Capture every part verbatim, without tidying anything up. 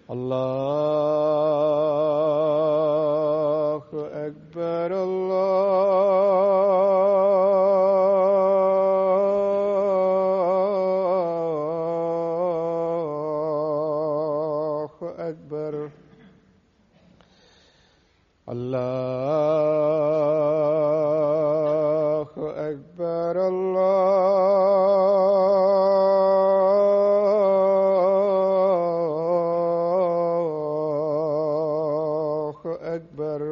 الله أكبر الله أكبر الله أكبر الله أكبر.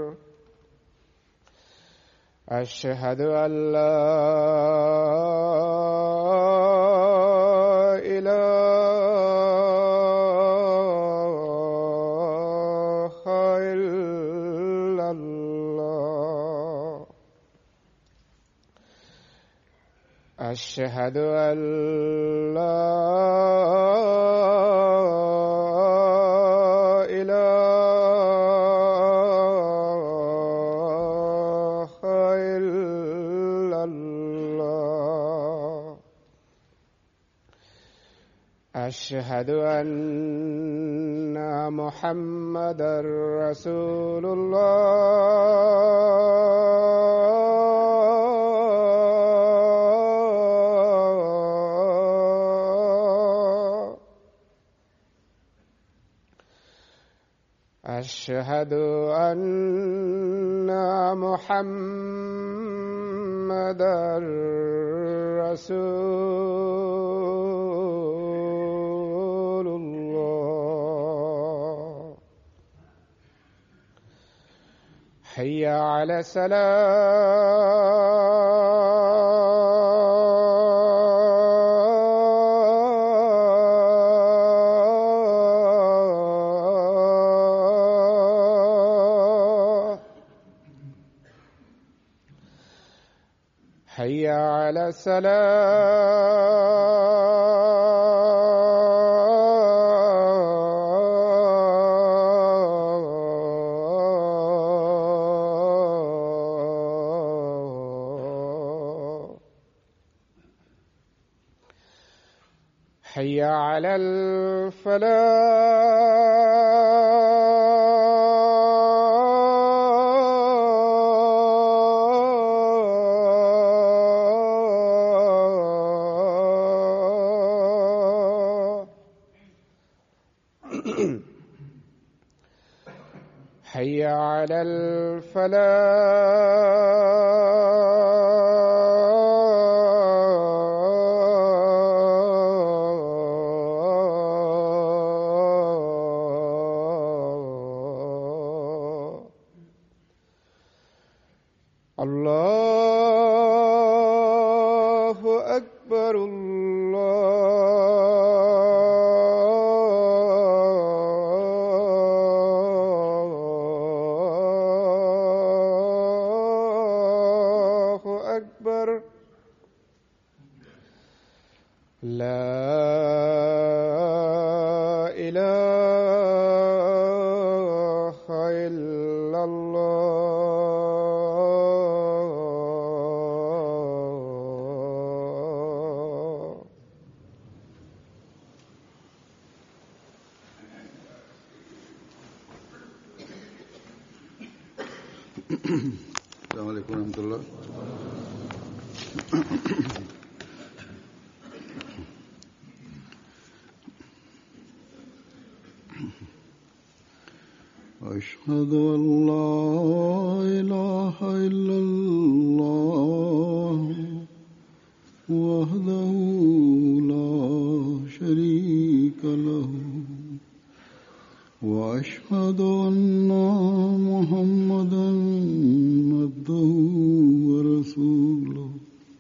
أشهد أن لا إله إلا الله. أشهد أن لا أشهد أن محمدًا رسول الله. أشهد أن محمدًا رسول الله. حي على الصلاة. حي على الصلاة. حي على الفلاح. حي على الفلاح. الله أكبر الله أكبر. لا إله إلا الله. السلام عليكم ورحمة الله. أشهد أن لا إله إلا الله وحده لا شريك له وأشهد أن محمدًا عبده ورسوله.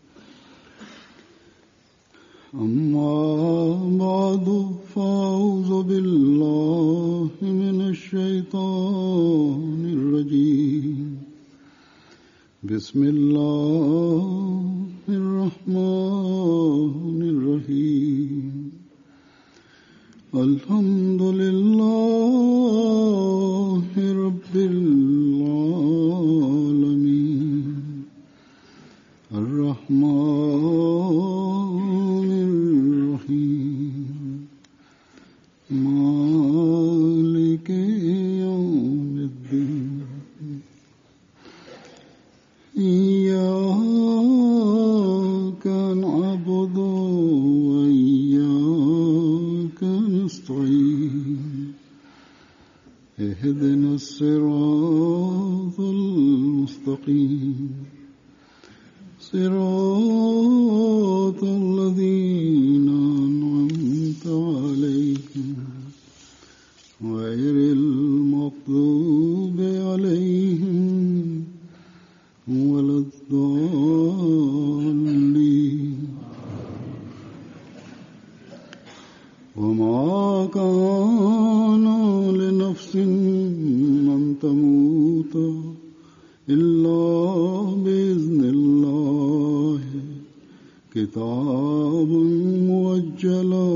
أما بعد فأعوذ بالله من الشيطان الرجيم. بسم الله الرحمن الرحيم. الحمد لله رب العالمين الرحمن الرحيم مالك اهدنا الصراط المستقيم صراط الذين أنعمت عليهم غير المغضوب عليهم ولا الضالين وما كان لنفس أن تموت إلا بإذن الله كتابا مؤجلا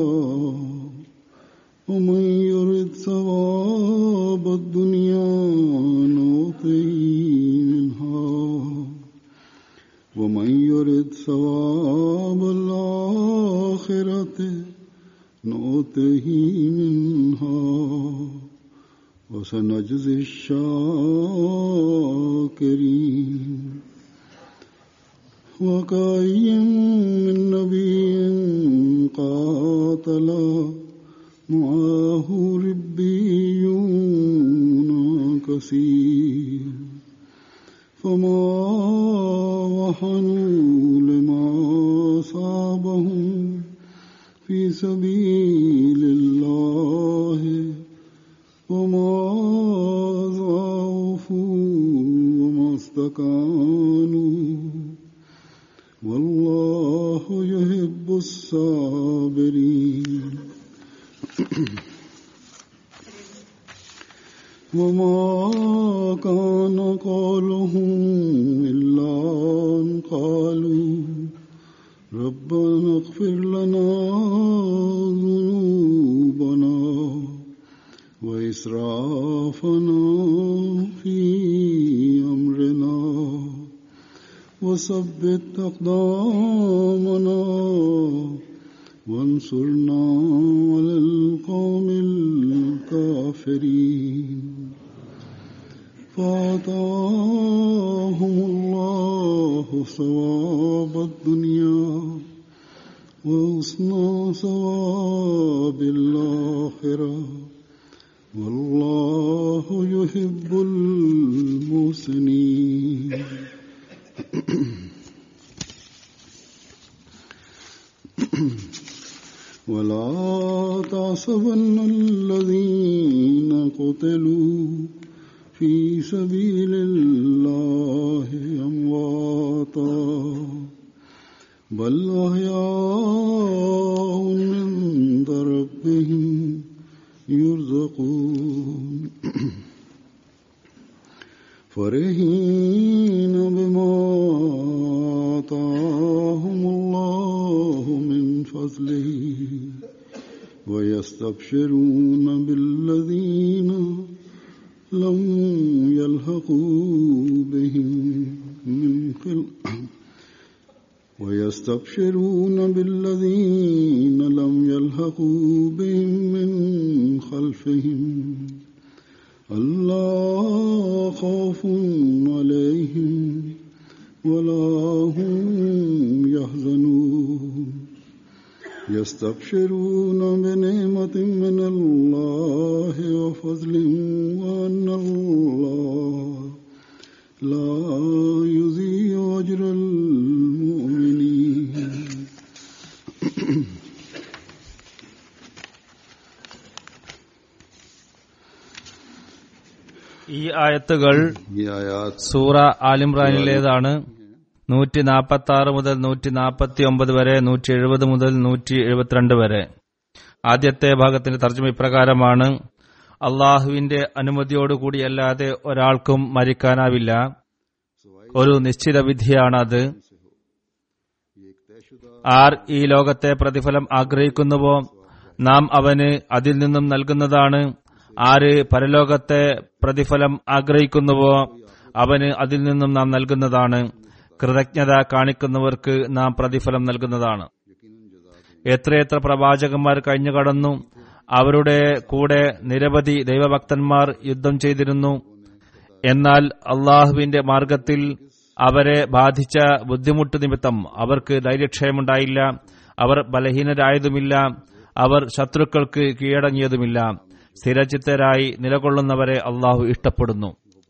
ومن يرد ثواب الدنيا نؤته منها ومن يرد ثواب الآخرة نؤته منها وسنجزي الشاكرين وكأين من نبي قاتل معه ربيون كثير فما وهنوا لما أصابهم في سبيل الله وما ضعفوا وما استكانوا والله يحب الصابرين وما كان قولهم إلا أن قالوا ربنا اغفر لنا ذنوبنا وإسرافنا في أمرنا وثبت أقدامنا وانصرنا على القوم الكافرين فآتاهم الله ثواب الدنيا وحسن ثواب الآخرة والله يحب المحسنين ولا تحسبن الذين قتلوا في سبيل الله أمواتا بل أحياء عند ربهم يرزقون فرحين بما آتاهم الله من فضله ويستبشرون بالذين لم يلحقوا بهم من خلفهم ويستبشرون بالذين لم يلحقوا بهم من خلفهم ألا خوف عليهم ولا هم يحزنون يستبشرون بنعمة من الله وفضل وأن الله لا يضيع أجر المؤمنين. ഈ ആയത്തുകൾ സൂറ ആലിംറാനിലേതാണ്. നൂറ്റി നാൽപ്പത്തി ആറ് മുതൽ നൂറ്റി നാൽപ്പത്തി ഒമ്പത് വരെ, നൂറ്റി എഴുപത് മുതൽ നൂറ്റി എഴുപത്തിരണ്ട് വരെ. ആദ്യത്തെ ഭാഗത്തിന്റെ തർജ്ജമ ഇപ്രകാരമാണ്: അള്ളാഹുവിന്റെ അനുമതിയോടുകൂടിയല്ലാതെ ഒരാൾക്കും മരിക്കാനാവില്ല. ഒരു നിശ്ചിത വിധിയാണത്. ആർ ഈ ലോകത്തെ പ്രതിഫലം ആഗ്രഹിക്കുന്നുവോ നാം അവന് അതിൽ നിന്നും നൽകുന്നതാണ്. ആര് പരലോകത്തെ പ്രതിഫലം ആഗ്രഹിക്കുന്നുവോ അവന് അതിൽ നിന്നും നാം നൽകുന്നതാണ്. കൃതജ്ഞത കാണിക്കുന്നവർക്ക് നാം പ്രതിഫലം നൽകുന്നതാണ്. എത്രയെത്ര പ്രവാചകന്മാർ കഴിഞ്ഞു കടന്നു. അവരുടെ കൂടെ നിരവധി ദൈവഭക്തന്മാർ യുദ്ധം ചെയ്തിരുന്നു. എന്നാൽ അള്ളാഹുവിന്റെ മാർഗത്തിൽ അവരെ ബാധിച്ച ബുദ്ധിമുട്ട് നിമിത്തം അവർക്ക് ധൈര്യക്ഷയമുണ്ടായില്ല. അവർ ബലഹീനരായതുമില്ല. അവർ ശത്രുക്കൾക്ക് കീഴടങ്ങിയതുമില്ല. സ്ഥിരചിത്തരായി നിലകൊള്ളുന്നവരെ അള്ളാഹു ഇഷ്ടപ്പെടുന്നു.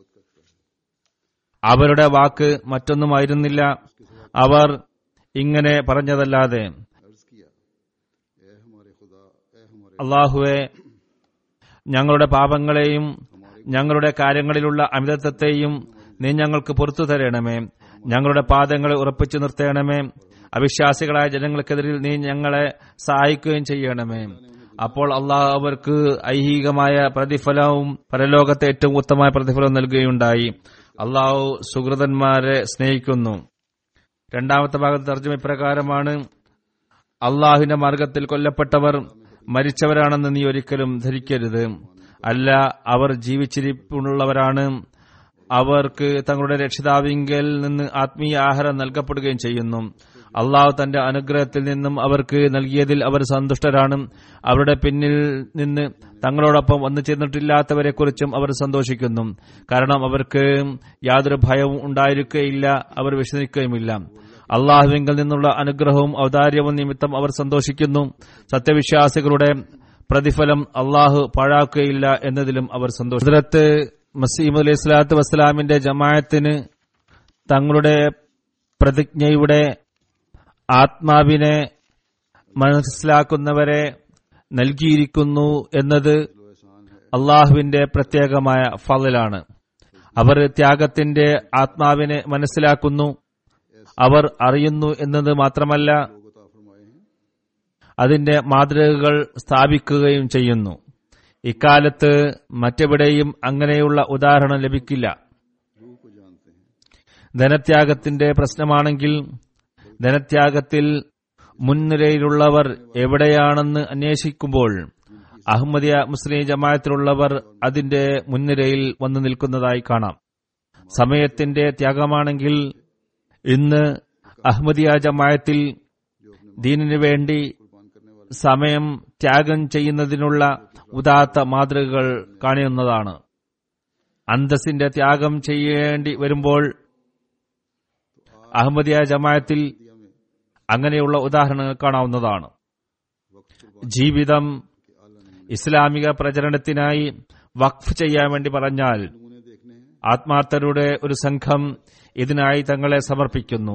അവരുടെ വാക്ക് മറ്റൊന്നുമായിരുന്നില്ല, അവർ ഇങ്ങനെ പറഞ്ഞതല്ലാതെ, അള്ളാഹുവെ, ഞങ്ങളുടെ പാപങ്ങളെയും ഞങ്ങളുടെ കാര്യങ്ങളിലുള്ള അമിതത്വത്തെയും നീ ഞങ്ങൾക്ക് പുറത്തു തരണമേ. ഞങ്ങളുടെ പാദങ്ങളെ ഉറപ്പിച്ചു നിർത്തണമേ. അവിശ്വാസികളായ ജനങ്ങൾക്കെതിരിൽ നീ ഞങ്ങളെ സഹായിക്കുകയും ചെയ്യണമേ. അപ്പോൾ അള്ളാഹു അവർക്ക് ഐഹികമായ പ്രതിഫലവും പരലോകത്തെ ഏറ്റവും ഉത്തമമായ പ്രതിഫലവും നൽകുകയുണ്ടായി. അള്ളാഹു സുഹൃതന്മാരെ സ്നേഹിക്കുന്നു. രണ്ടാമത്തെ ഭാഗത്ത് തർജ്ജമ ഇപ്രകാരമാണ്: അള്ളാഹുവിന്റെ മാർഗത്തിൽ കൊല്ലപ്പെട്ടവർ മരിച്ചവരാണെന്ന് നീ ഒരിക്കലും ധരിക്കരുത്. അല്ല, അവർ ജീവിച്ചിരിപ്പുള്ളവരാണ്. അവർക്ക് തങ്ങളുടെ രക്ഷിതാവിങ്കൽ നിന്ന് ആത്മീയ ആഹാരം നൽകപ്പെടുകയും ചെയ്യുന്നു. അള്ളാഹു തന്റെ അനുഗ്രഹത്തിൽ നിന്നും അവർക്ക് നൽകിയതിൽ അവർ സന്തുഷ്ടരാണ്. അവരുടെ പിന്നിൽ നിന്ന് തങ്ങളോടൊപ്പം വന്നു ചേർന്നിട്ടില്ലാത്തവരെക്കുറിച്ചും അവർ സന്തോഷിക്കുന്നു. കാരണം അവർക്ക് യാതൊരു ഭയവും ഉണ്ടായിരിക്കുകയില്ല, അവർ വിഷമിക്കുകയുമില്ല. അള്ളാഹുവിങ്കിൽ നിന്നുള്ള അനുഗ്രഹവും ഔദാര്യവും നിമിത്തം അവർ സന്തോഷിക്കുന്നു. സത്യവിശ്വാസികളുടെ പ്രതിഫലം അള്ളാഹു പാഴാക്കുകയില്ല എന്നതിലും അവർ സന്തോഷിക്കുന്നു. ഹദ്റത്ത് മസീഹ് അലൈഹി സ്വലാത്തു വസ്സലാമിന്റെ ജമാഅത്തിന് തങ്ങളുടെ പ്രതിജ്ഞയുടെ ആത്മാവിനെ മനസ്സിലാക്കുന്നവരെ നൽകിയിരിക്കുന്നു എന്നത് അള്ളാഹുവിന്റെ പ്രത്യേകമായ ഫളലാണ്. അവർ ത്യാഗത്തിന്റെ ആത്മാവിനെ മനസ്സിലാക്കുന്നു. അവർ അറിയുന്നു എന്നത് മാത്രമല്ല, അതിന്റെ മാതൃകകൾ സ്ഥാപിക്കുകയും ചെയ്യുന്നു. ഇക്കാലത്ത് മറ്റെവിടെയും അങ്ങനെയുള്ള ഉദാഹരണം ലഭിക്കില്ല. ധനത്യാഗത്തിന്റെ പ്രശ്നമാണെങ്കിൽ ധനത്യാഗത്തിൽ മുൻനിരയിലുള്ളവർ എവിടെയാണെന്ന് അന്വേഷിക്കുമ്പോൾ അഹമ്മദിയ മുസ്ലിം ജമാഅത്തിലുള്ളവർ അതിന്റെ മുൻനിരയിൽ വന്നു നിൽക്കുന്നതായി കാണാം. സമയത്തിന്റെ ത്യാഗമാണെങ്കിൽ ഇന്ന് അഹമ്മദിയ ജമാഅത്തിൽ ദീനിനു വേണ്ടി സമയം ത്യാഗം ചെയ്യുന്നതിനുള്ള ഉദാത്ത മാതൃകകൾ കാണുന്നതാണ്. അന്തസ്സിന്റെ ത്യാഗം ചെയ്യേണ്ടി വരുമ്പോൾ അഹമ്മദിയ ജമാഅത്തിൽ അങ്ങനെയുള്ള ഉദാഹരണങ്ങൾ കാണാവുന്നതാണ്. ജീവിതം ഇസ്ലാമിക പ്രചരണത്തിനായി വഖഫ് ചെയ്യാൻ വേണ്ടി പറഞ്ഞാൽ ആത്മാർത്ഥരുടെ ഒരു സംഘം ഇതിനായി തങ്ങളെ സമർപ്പിക്കുന്നു.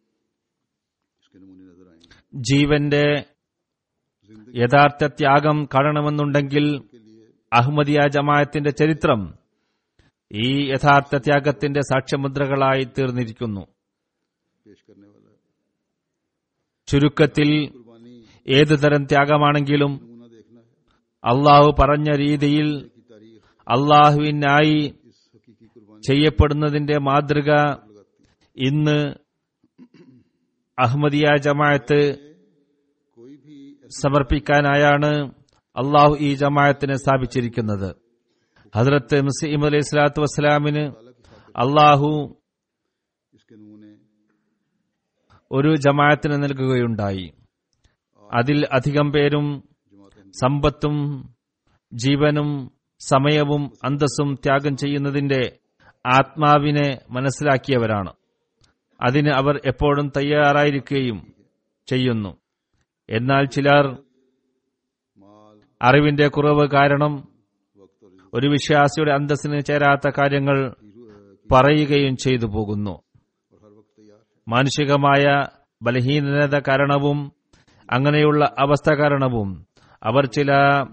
ജീവന്റെ യഥാർത്ഥ ത്യാഗം കാണണമെന്നുണ്ടെങ്കിൽ അഹമ്മദിയ ജമാഅത്തിന്റെ ചരിത്രം ഈ യഥാർത്ഥ ത്യാഗത്തിന്റെ സാക്ഷ്യമുദ്രകളായി തീർന്നിരിക്കുന്നു. ചുരുക്കത്തിൽ ഏതുതരം ത്യാഗമാണെങ്കിലും അള്ളാഹു പറഞ്ഞ രീതിയിൽ അള്ളാഹുവിനായി ചെയ്യപ്പെടുന്നതിന്റെ മാതൃക ഇന്ന് അഹമ്മദിയ ജമാഅത്ത് സമർപ്പിക്കാനായാണ് അള്ളാഹു ഈ ജമാഅത്തിനെ സ്ഥാപിച്ചിരിക്കുന്നത്. ഹദ്റത്ത് മസീഹ് അലൈഹി സ്വലാത്തു വസ്സലാമിന് അള്ളാഹു ഒരു ജമാഅത്തിന് നൽകുകയുണ്ടായി. അതിൽ അധികം പേരും സമ്പത്തും ജീവനും സമയവും അന്തസ്സും ത്യാഗം ചെയ്യുന്നതിന്റെ ആത്മാവിനെ മനസ്സിലാക്കിയവരാണ്. അതിന് അവർ എപ്പോഴും തയ്യാറായിരിക്കുകയും ചെയ്യുന്നു. എന്നാൽ ചിലർ അറിവിന്റെ കുറവ് കാരണം ഒരു വിശ്വാസിയുടെ അന്തസ്സിന് ചേരാത്ത കാര്യങ്ങൾ പറയുകയും ചെയ്തു പോകുന്നു. മാനുഷികമായ ബലഹീനത കാരണവും അങ്ങനെയുള്ള അവസ്ഥ കാരണവും അവർ ചില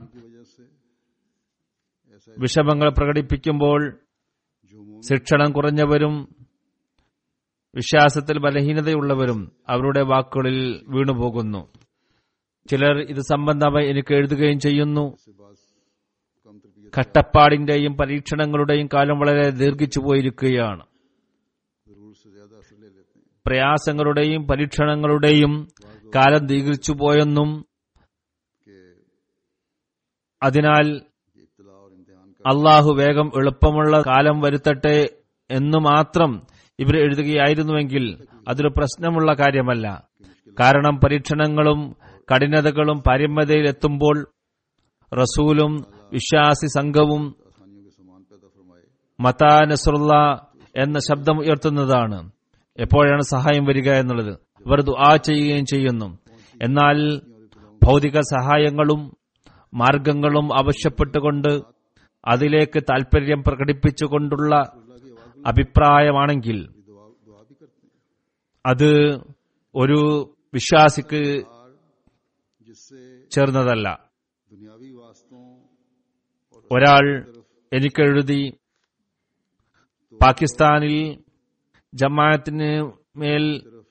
വിഷമങ്ങൾ പ്രകടിപ്പിക്കുമ്പോൾ ശിക്ഷണം കുറഞ്ഞവരും വിശ്വാസത്തിൽ ബലഹീനതയുള്ളവരും അവരുടെ വാക്കുകളിൽ വീണുപോകുന്നു. ചിലർ ഇത് സംബന്ധമായി എനിക്ക് എഴുതുകയും ചെയ്യുന്നു. കഷ്ടപ്പാടിന്റെയും പരീക്ഷണങ്ങളുടെയും കാലം വളരെ ദീർഘിച്ചു പോയിരിക്കുകയാണ്. പ്രയാസങ്ങളുടെയും പരീക്ഷണങ്ങളുടെയും കാലം ദീർഘിച്ചു പോയെന്നും അതിനാൽ അള്ളാഹു വേഗം എളുപ്പമുള്ള കാലം വരുത്തട്ടെ എന്നു മാത്രം ഇവർ എഴുതുകയായിരുന്നുവെങ്കിൽ അതൊരു പ്രശ്നമുള്ള കാര്യമല്ല. കാരണം പരീക്ഷണങ്ങളും കഠിനതകളും പാരമ്യതയിലെത്തുമ്പോൾ റസൂലും വിശ്വാസി സംഘവും മതാ നസ്റുള്ള എന്ന ശബ്ദം ഉയർത്തുന്നതാണ്. എപ്പോഴാണ് സഹായം വരിക എന്നുള്ളത് അവർ ദുആ ചെയ്യുകയും ചെയ്യുന്നു. എന്നാൽ ഭൗതിക സഹായങ്ങളും മാർഗങ്ങളും ആവശ്യപ്പെട്ടുകൊണ്ട് അതിലേക്ക് താൽപര്യം പ്രകടിപ്പിച്ചുകൊണ്ടുള്ള അഭിപ്രായമാണെങ്കിൽ അത് ഒരു വിശ്വാസിക്ക് ചേർന്നതല്ല. ഒരാൾ എനിക്കെഴുതി, പാകിസ്ഥാനിൽ ജമാഅത്തിന് മേൽ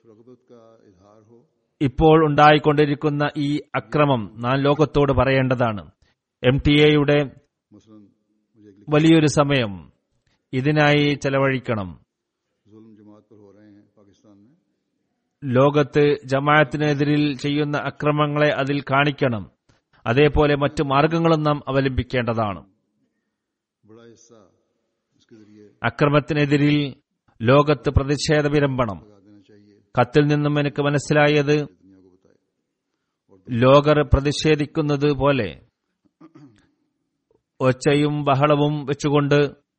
ഇപ്പോൾ ഉണ്ടായിക്കൊണ്ടിരിക്കുന്ന ഈ അക്രമം നാം ലോകത്തോട് പറയേണ്ടതാണ്. എം ടി എയുടെ വലിയൊരു സമയം ഇതിനായി ചെലവഴിക്കണം. ലോകത്ത് ജമാഅത്തിനെതിരിൽ ചെയ്യുന്ന അക്രമങ്ങളെ അതിൽ കാണിക്കണം. അതേപോലെ മറ്റു മാർഗങ്ങളും നാം അവലംബിക്കേണ്ടതാണ്. അക്രമത്തിനെതിരിൽ ലോകത്ത് പ്രതിഷേധ വിരമ്പണം. കത്തിൽ നിന്നും എനിക്ക് മനസ്സിലായത്, ലോകർ പ്രതിഷേധിക്കുന്നത് പോലെ ഒച്ചയും ബഹളവും വെച്ചുകൊണ്ട്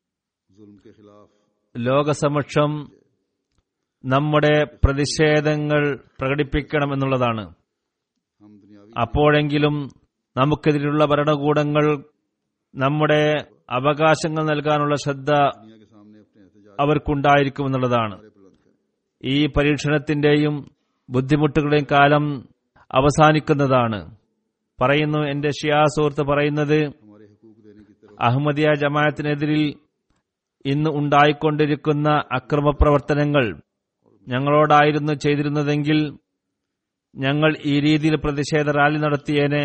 ലോകസമക്ഷം നമ്മുടെ പ്രതിഷേധങ്ങൾ പ്രകടിപ്പിക്കണമെന്നുള്ളതാണ്. അപ്പോഴെങ്കിലും നമുക്കെതിരെയുള്ള ഭരണകൂടങ്ങൾ നമ്മുടെ അവകാശങ്ങൾ നൽകാനുള്ള ശ്രദ്ധ അവർക്കുണ്ടായിരിക്കുമെന്നുള്ളതാണ്. ഈ പരീക്ഷണത്തിന്റെയും ബുദ്ധിമുട്ടുകളുടെയും കാലം അവസാനിക്കുന്നതാണ്. പറയുന്നു, എന്റെ ഷിയാ സുഹൃത്ത് പറയുന്നത്, അഹമ്മദിയ ജമാഅത്തിനെതിരിൽ ഇന്ന് ഉണ്ടായിക്കൊണ്ടിരിക്കുന്ന അക്രമപ്രവർത്തനങ്ങൾ ഞങ്ങളോടായിരുന്നു ചെയ്തിരുന്നതെങ്കിൽ ഞങ്ങൾ ഈ രീതിയിൽ പ്രതിഷേധ റാലി നടത്തിയേനെ,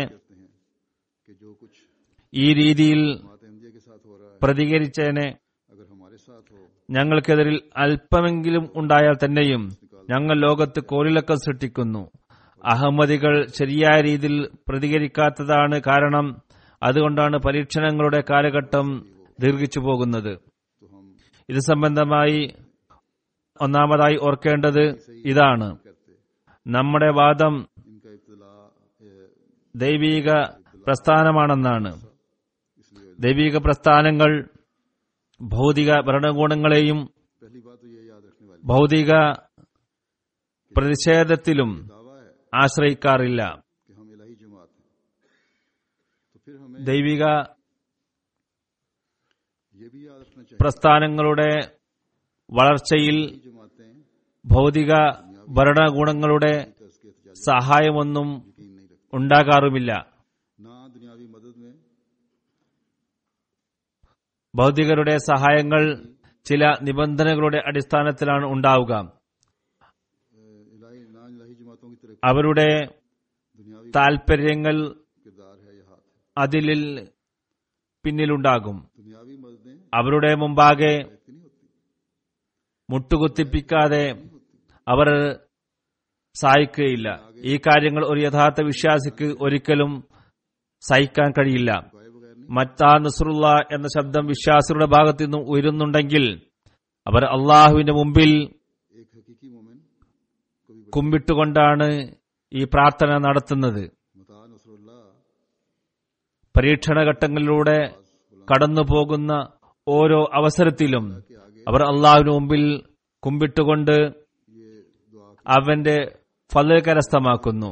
ഈ രീതിയിൽ പ്രതികരിച്ചേനെ. ഞങ്ങൾക്കെതിരിൽ അല്പമെങ്കിലും ഉണ്ടായാൽ തന്നെയും ഞങ്ങൾ ലോകത്ത് കോളിളക്കം സൃഷ്ടിക്കുന്നു. അഹമ്മദികൾ ശരിയായ രീതിയിൽ പ്രതികരിക്കാത്തതാണ് കാരണം. അതുകൊണ്ടാണ് പരീക്ഷണങ്ങളുടെ കാലഘട്ടം ദീർഘിച്ചു പോകുന്നത്. ഇത് സംബന്ധമായി ഒന്നാമതായി ഓർക്കേണ്ടത് ഇതാണ്: നമ്മുടെ വാദം ദൈവിക പ്രസ്ഥാനമാണെന്നാണ്. ദൈവിക പ്രസ്ഥാനങ്ങൾ ഭൗതിക ഭരണകൂടങ്ങളെയും ഭൗതിക പ്രതിഷേധത്തിലും ആശ്രയിക്കാറില്ല. ദൈവിക പ്രസ്ഥാനങ്ങളുടെ വളർച്ചയിൽ ഭൗതിക ഭരണകൂടങ്ങളുടെ സഹായമൊന്നും ഉണ്ടാകാറുമില്ല. ഭൗതികരുടെ സഹായങ്ങൾ ചില നിബന്ധനകളുടെ അടിസ്ഥാനത്തിലാണ് ഉണ്ടാവുക. അവരുടെ താൽപര്യങ്ങൾ അതിൽ പിന്നിലുണ്ടാകും. അവരുടെ മുമ്പാകെ മുട്ടുകുത്തിപ്പിക്കാതെ അവർ സഹായിക്കുകയില്ല. ഈ കാര്യങ്ങൾ ഒരു യഥാർത്ഥ വിശ്വാസിക്ക് ഒരിക്കലും സഹിക്കാൻ കഴിയില്ല. മത്താ നസ്റുള്ള എന്ന ശബ്ദം വിശ്വാസികളുടെ ഭാഗത്തു നിന്നും ഉയരുന്നുണ്ടെങ്കിൽ അവർ അള്ളാഹുവിന്റെ മുമ്പിൽ കുമ്പിട്ടുകൊണ്ടാണ് ഈ പ്രാർത്ഥന നടത്തുന്നത്. പരീക്ഷണഘട്ടങ്ങളിലൂടെ കടന്നുപോകുന്ന ഓരോ അവസരത്തിലും അവർ അള്ളാഹുവിന് മുമ്പിൽ കുമ്പിട്ടുകൊണ്ട് അവന്റെ ഫള് കരസ്ഥമാക്കുന്നു.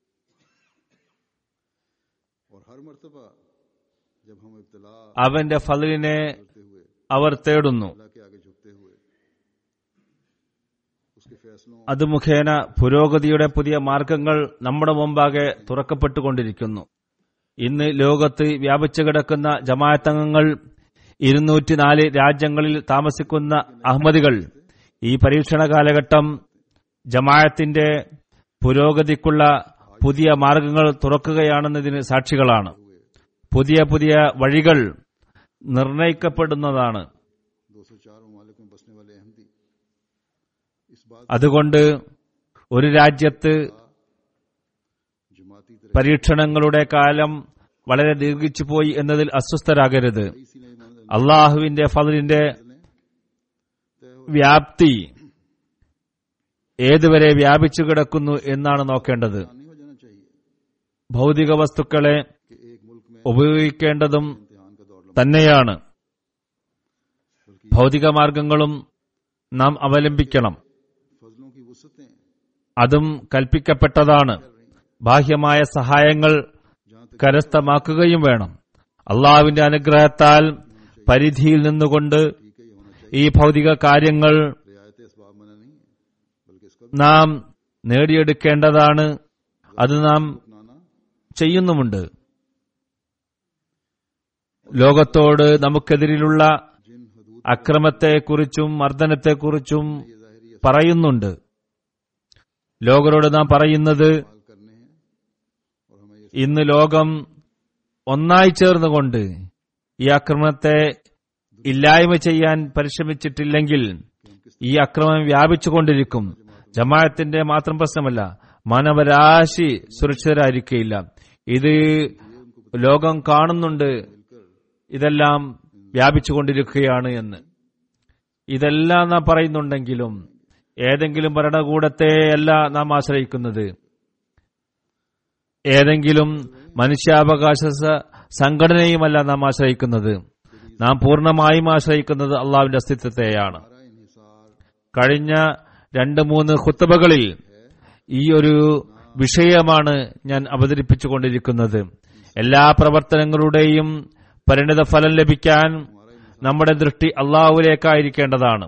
അവന്റെ ഫളിനെ അവർ തേടുന്നു. അത് മുഖേന പുരോഗതിയുടെ പുതിയ മാർഗങ്ങൾ നമ്മുടെ മുമ്പാകെ തുറക്കപ്പെട്ടുകൊണ്ടിരിക്കുന്നു. ഇന്ന് ലോകത്ത് വ്യാപിച്ചു കിടക്കുന്ന ജമാഅത്തംഗങ്ങൾ, ഇരുന്നൂറ്റിനാല് രാജ്യങ്ങളിൽ താമസിക്കുന്ന അഹമ്മദികൾ ഈ പരീക്ഷണ കാലഘട്ടം ജമാഅത്തിന്റെ പുരോഗതിക്കുള്ള പുതിയ മാർഗങ്ങൾ തുറക്കുകയാണെന്നതിന് സാക്ഷികളാണ്. പുതിയ പുതിയ വഴികൾ നിർണയിക്കപ്പെടുന്നതാണ്. അതുകൊണ്ട് ഒരു രാജ്യത്ത് പരീക്ഷണങ്ങളുടെ കാലം വളരെ ദീർഘിച്ചുപോയി എന്നതിൽ അസ്വസ്ഥരാകരുത്. അള്ളാഹുവിന്റെ ഫളിന്റെ വ്യാപ്തി ഏതുവരെ വ്യാപിച്ചു കിടക്കുന്നു എന്നാണ് നോക്കേണ്ടത്. ഭൗതിക വസ്തുക്കളെ ഉപയോഗിക്കേണ്ടതും തന്നെയാണ്. ഭൗതിക മാർഗങ്ങളും നാം അവലംബിക്കണം. അതും കൽപ്പിക്കപ്പെട്ടതാണ്. ബാഹ്യമായ സഹായങ്ങൾ കരസ്ഥമാക്കുകയും വേണം. അള്ളാഹുവിന്റെ അനുഗ്രഹത്താൽ പരിധിയിൽ നിന്നുകൊണ്ട് ഈ ഭൗതിക കാര്യങ്ങൾ നാം നേടിയെടുക്കേണ്ടതാണ്. അത് നാം ചെയ്യുന്നുമുണ്ട്. ലോകത്തോട് നമുക്കെതിരിലുള്ള അക്രമത്തെക്കുറിച്ചും മർദ്ദനത്തെക്കുറിച്ചും പറയുന്നുണ്ട്. ലോകരോട് നാം പറയുന്നത്, ഇന്ന് ലോകം ഒന്നായി ചേർന്നുകൊണ്ട് ഈ ആക്രമണത്തെ ഇല്ലായ്മ ചെയ്യാൻ പരിശ്രമിച്ചിട്ടില്ലെങ്കിൽ ഈ അക്രമം വ്യാപിച്ചുകൊണ്ടിരിക്കും. ജമാഅത്തിന്റെ മാത്രം പ്രശ്നമല്ല, മാനവരാശി സുരക്ഷിതരായിരിക്കുകയില്ല. ഇത് ലോകം കാണുന്നുണ്ട്, ഇതെല്ലാം വ്യാപിച്ചുകൊണ്ടിരിക്കുകയാണ് എന്ന്. ഇതെല്ലാം നാം പറയുന്നുണ്ടെങ്കിലും ഏതെങ്കിലും ഭരണകൂടത്തെയല്ല നാം ആശ്രയിക്കുന്നത്, ഏതെങ്കിലും മനുഷ്യാവകാശ സംഘടനയുമല്ല നാം ആശ്രയിക്കുന്നത്. നാം പൂർണ്ണമായും ആശ്രയിക്കുന്നത് അള്ളാഹുവിന്റെ അസ്തിത്വത്തെയാണ്. കഴിഞ്ഞ രണ്ട് മൂന്ന് ഖുത്ബകളിൽ ഈ ഒരു വിഷയമാണ് ഞാൻ അവതരിപ്പിച്ചുകൊണ്ടിരിക്കുന്നത്. എല്ലാ പ്രവർത്തനങ്ങളുടെയും പരിണിത ഫലം ലഭിക്കാൻ നമ്മുടെ ദൃഷ്ടി അള്ളാഹുവിലേക്കായിരിക്കേണ്ടതാണ്.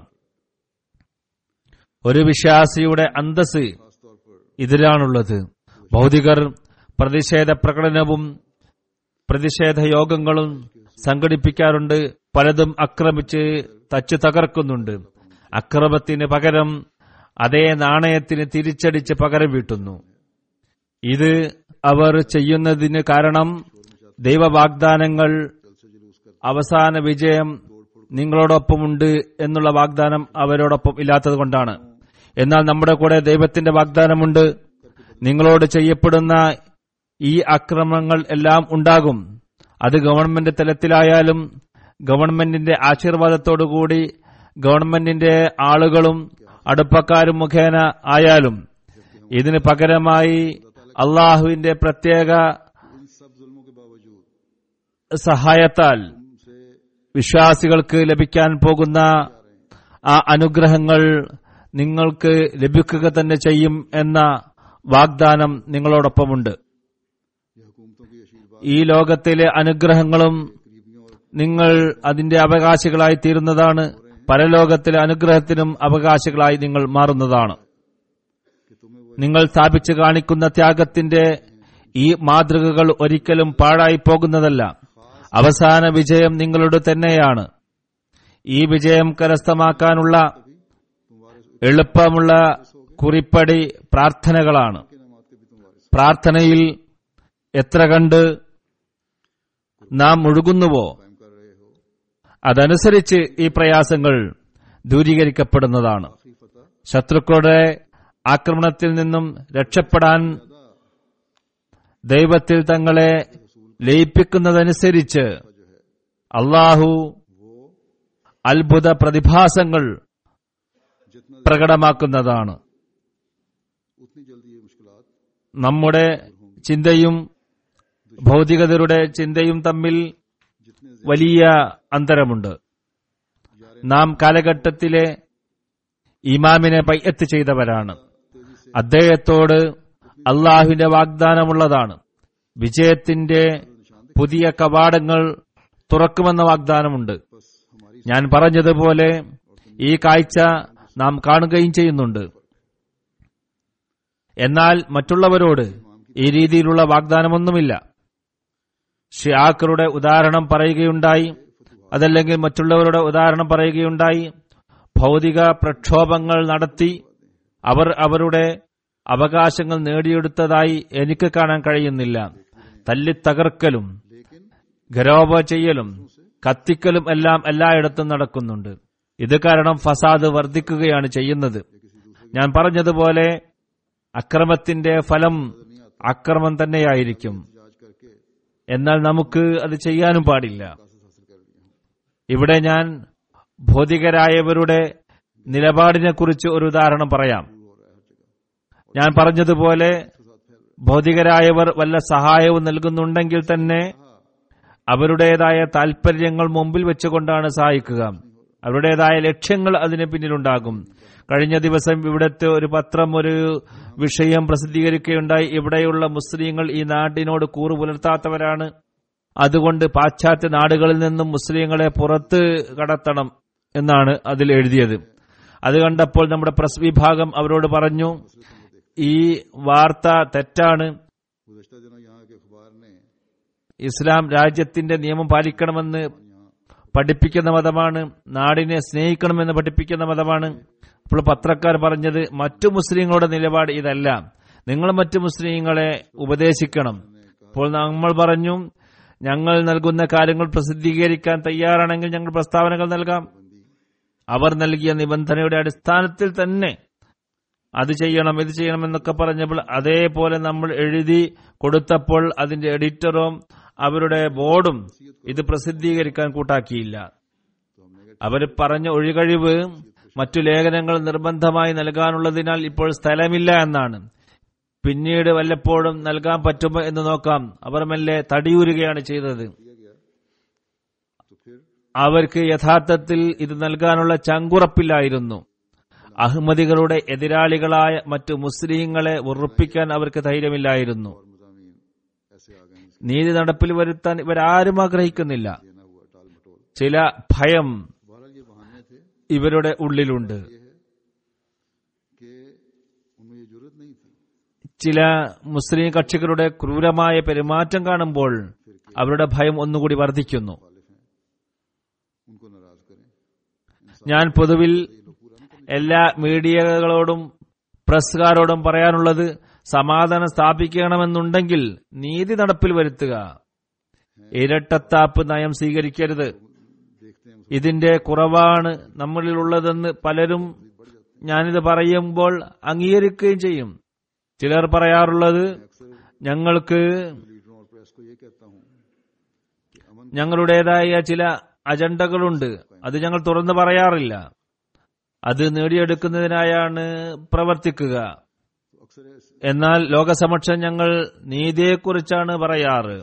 ഒരു വിശ്വാസിയുടെ അന്തസ് ഇതിലാണുള്ളത്. ഭൗതികർ പ്രതിഷേധ പ്രകടനവും പ്രതിഷേധ യോഗങ്ങളും സംഘടിപ്പിക്കാറുണ്ട്. പലതും ആക്രമിച്ച് തച്ചു തകർക്കുന്നുണ്ട്. അക്രമത്തിന് പകരം അതേ നാണയത്തിന് തിരിച്ചടിച്ച് പകരം വീട്ടുന്നു. ഇത് അവർ ചെയ്യുന്നതിന് കാരണം ദൈവവാഗ്ദാനങ്ങൾ അവസാന വിജയം നിങ്ങളോടൊപ്പമുണ്ട് എന്നുള്ള വാഗ്ദാനം അവരോടൊപ്പം ഇല്ലാത്തത് കൊണ്ടാണ്. എന്നാൽ നമ്മുടെ കൂടെ ദൈവത്തിന്റെ വാഗ്ദാനമുണ്ട്. നിങ്ങളോട് ചെയ്യപ്പെടുന്ന ഈ അക്രമങ്ങൾ എല്ലാം ഉണ്ടാകും. അത് ഗവൺമെന്റ് തലത്തിലായാലും ഗവൺമെന്റിന്റെ ആശീർവാദത്തോടുകൂടി ഗവൺമെന്റിന്റെ ആളുകളും അടുപ്പക്കാരും മുഖേന ആയാലും ഇതിന് പകരമായി അള്ളാഹുവിന്റെ പ്രത്യേക സഹായത്താൽ വിശ്വാസികൾക്ക് ലഭിക്കാൻ പോകുന്ന ആ അനുഗ്രഹങ്ങൾ നിങ്ങൾക്ക് ലഭിക്കുക തന്നെ ചെയ്യും എന്ന വാഗ്ദാനം നിങ്ങളോടൊപ്പമുണ്ട്. ഈ ലോകത്തിലെ അനുഗ്രഹങ്ങളും നിങ്ങൾ അതിന്റെ അവകാശികളായി തീരുന്നതാണ്. പരലോകത്തിലെ അനുഗ്രഹത്തിനും അവകാശികളായി നിങ്ങൾ മാറുന്നതാണ്. നിങ്ങൾ സ്ഥാപിച്ചു കാണിക്കുന്ന ത്യാഗത്തിന്റെ ഈ മാതൃകകൾ ഒരിക്കലും പാഴായി പോകുന്നതല്ല. അവസാന വിജയം നിങ്ങളുടെ തന്നെയാണ്. ഈ വിജയം കരസ്ഥമാക്കാനുള്ള എളുപ്പമുള്ള കുറിപ്പടി പ്രാർത്ഥനകളാണ്. പ്രാർത്ഥനയിൽ എത്ര കണ്ട് നാം മുഴുകുന്നുവോ അതനുസരിച്ച് ഈ പ്രയാസങ്ങൾ ദൂരീകരിക്കപ്പെടുന്നതാണ്. ശത്രുക്കളുടെ ആക്രമണത്തിൽ നിന്നും രക്ഷപ്പെടാൻ ദൈവത്തിൽ തങ്ങളെ ലയിപ്പിക്കുന്നതനുസരിച്ച് അള്ളാഹു അത്ഭുത പ്രതിഭാസങ്ങൾ പ്രകടമാക്കുന്നതാണ്. നമ്മുടെ ചിന്തയും ഭൗതികതയുടെ ചിന്തയും തമ്മിൽ വലിയ അന്തരമുണ്ട്. നാം കാലഘട്ടത്തിലെ ഇമാമിനെ ബൈഅത്ത് ചെയ്തവരാണ്. അദ്ദേഹത്തോട് അള്ളാഹുവിന്റെ വാഗ്ദാനമുള്ളതാണ്. വിജയത്തിന്റെ പുതിയ കവാടങ്ങൾ തുറക്കുമെന്ന വാഗ്ദാനമുണ്ട്. ഞാൻ പറഞ്ഞതുപോലെ ഈ കാഴ്ച നാം കാണുകയും ചെയ്യുന്നുണ്ട്. എന്നാൽ മറ്റുള്ളവരോട് ഈ രീതിയിലുള്ള വാഗ്ദാനമൊന്നുമില്ല. ഷിയാക്കളുടെ ഉദാഹരണം പറയുകയുണ്ടായി, അതല്ലെങ്കിൽ മറ്റുള്ളവരുടെ ഉദാഹരണം പറയുകയുണ്ടായി. ഭൗതിക പ്രക്ഷോഭങ്ങൾ നടത്തി അവർ അവരുടെ അവകാശങ്ങൾ നേടിയെടുത്തതായി എനിക്ക് കാണാൻ കഴിയുന്നില്ല. തല്ലിത്തകർക്കലും ഖരാബ ചെയ്യലും കത്തിക്കലും എല്ലാം എല്ലായിടത്തും നടക്കുന്നുണ്ട്. ഇത് കാരണം ഫസാദ് വർദ്ധിക്കുകയാണ് ചെയ്യുന്നത്. ഞാൻ പറഞ്ഞതുപോലെ അക്രമത്തിന്റെ ഫലം അക്രമം തന്നെയായിരിക്കും. എന്നാൽ നമുക്ക് അത് ചെയ്യാനും പാടില്ല. ഇവിടെ ഞാൻ ഭൗതികരായവരുടെ നിലപാടിനെ കുറിച്ച് ഒരു ഉദാഹരണം പറയാം. ഞാൻ പറഞ്ഞതുപോലെ ഭൗതികരായവർ വല്ല സഹായവും നൽകുന്നുണ്ടെങ്കിൽ തന്നെ അവരുടേതായ താൽപര്യങ്ങൾ മുമ്പിൽ വെച്ചുകൊണ്ടാണ് സഹായിക്കുക. അവരുടേതായ ലക്ഷ്യങ്ങൾ അതിന് പിന്നിലുണ്ടാകും. കഴിഞ്ഞ ദിവസം ഇവിടുത്തെ ഒരു പത്രം ഒരു വിഷയം പ്രസിദ്ധീകരിക്കുകയുണ്ടായി. ഇവിടെയുള്ള മുസ്ലിങ്ങൾ ഈ നാട്ടിനോട് കൂറു പുലർത്താത്തവരാണ്, അതുകൊണ്ട് പാശ്ചാത്യ നാടുകളിൽ നിന്നും മുസ്ലിങ്ങളെ പുറത്ത് കടത്തണം എന്നാണ് അതിൽ എഴുതിയത്. അത് കണ്ടപ്പോൾ നമ്മുടെ പ്രസ് വിഭാഗം അവരോട് പറഞ്ഞു, ഈ വാർത്ത തെറ്റാണ്. ഇസ്ലാം രാജ്യത്തിന്റെ നിയമം പാലിക്കണമെന്ന് പഠിപ്പിക്കുന്ന മതമാണ്, നാടിനെ സ്നേഹിക്കണമെന്ന് പഠിപ്പിക്കുന്ന മതമാണ്. അപ്പോൾ പത്രക്കാർ പറഞ്ഞത്, മറ്റു മുസ്ലിങ്ങളുടെ നിലപാട് ഇതല്ല, നിങ്ങൾ മറ്റു മുസ്ലിങ്ങളെ ഉപദേശിക്കണം. അപ്പോൾ നമ്മൾ പറഞ്ഞു, ഞങ്ങൾ നൽകുന്ന കാര്യങ്ങൾ പ്രസിദ്ധീകരിക്കാൻ തയ്യാറാണെങ്കിൽ ഞങ്ങൾ പ്രസ്താവനകൾ നൽകാം. അവർ നൽകിയ നിബന്ധനയുടെ അടിസ്ഥാനത്തിൽ തന്നെ അത് ചെയ്യണം ഇത് ചെയ്യണം എന്നൊക്കെ പറഞ്ഞപ്പോൾ അതേപോലെ നമ്മൾ എഴുതി കൊടുത്തപ്പോൾ അതിന്റെ എഡിറ്ററും അവരുടെ ബോർഡും ഇത് പ്രസിദ്ധീകരിക്കാൻ കൂട്ടാക്കിയില്ല. അവർ പറഞ്ഞ ഒഴികഴിവ് മറ്റു ലേഖനങ്ങൾ നിർബന്ധമായി നൽകാനുള്ളതിനാൽ ഇപ്പോൾ സ്ഥലമില്ല എന്നാണ്. പിന്നീട് വല്ലപ്പോഴും നൽകാൻ പറ്റുമോ എന്ന് നോക്കാം. അവർ മെല്ലെ തടിയൂരുകയാണ് ചെയ്തത്. അവർക്ക് യഥാർത്ഥത്തിൽ ഇത് നൽകാനുള്ള ചങ്കുറപ്പില്ലായിരുന്നു. അഹ്മദികളുടെ എതിരാളികളായ മറ്റു മുസ്ലിങ്ങളെ ഉറപ്പിക്കാൻ അവർക്ക് ധൈര്യമില്ലായിരുന്നു. നീതി നടപ്പിൽ വരുത്താൻ ഇവരാരും ആഗ്രഹിക്കുന്നില്ല. ചില ഭയം ഇവരുടെ ഉള്ളിലുണ്ട്. ചില മുസ്ലിം കക്ഷികളുടെ ക്രൂരമായ പെരുമാറ്റം കാണുമ്പോൾ അവരുടെ ഭയം ഒന്നുകൂടി വർദ്ധിക്കുന്നു. ഞാൻ പൊതുവിൽ എല്ലാ മീഡിയകളോടും പ്രസ്സുകാരോടും പറയാനുള്ളത്, സമാധാനം സ്ഥാപിക്കണമെന്നുണ്ടെങ്കിൽ നീതി നടപ്പിൽ വരുത്തുക. ഇരട്ടത്താപ്പ് നയം സ്വീകരിക്കരുത്. ഇതിന്റെ കുറവാണ് നമ്മളിലുള്ളതെന്ന് പലരും ഞാനിത് പറയുമ്പോൾ അംഗീകരിക്കുകയും ചെയ്യും. ചിലർ പറയാറുള്ളത്, ഞങ്ങൾക്ക് ഞങ്ങളുടേതായ ചില അജണ്ടകളുണ്ട്, അത് ഞങ്ങൾ തുറന്നു പറയാറില്ല, അത് നേടിയെടുക്കുന്നതിനായാണ് പ്രവർത്തിക്കുക. എന്നാൽ ലോകസമക്ഷം ഞങ്ങൾ നീതിയെക്കുറിച്ചാണ് പറയാറ്.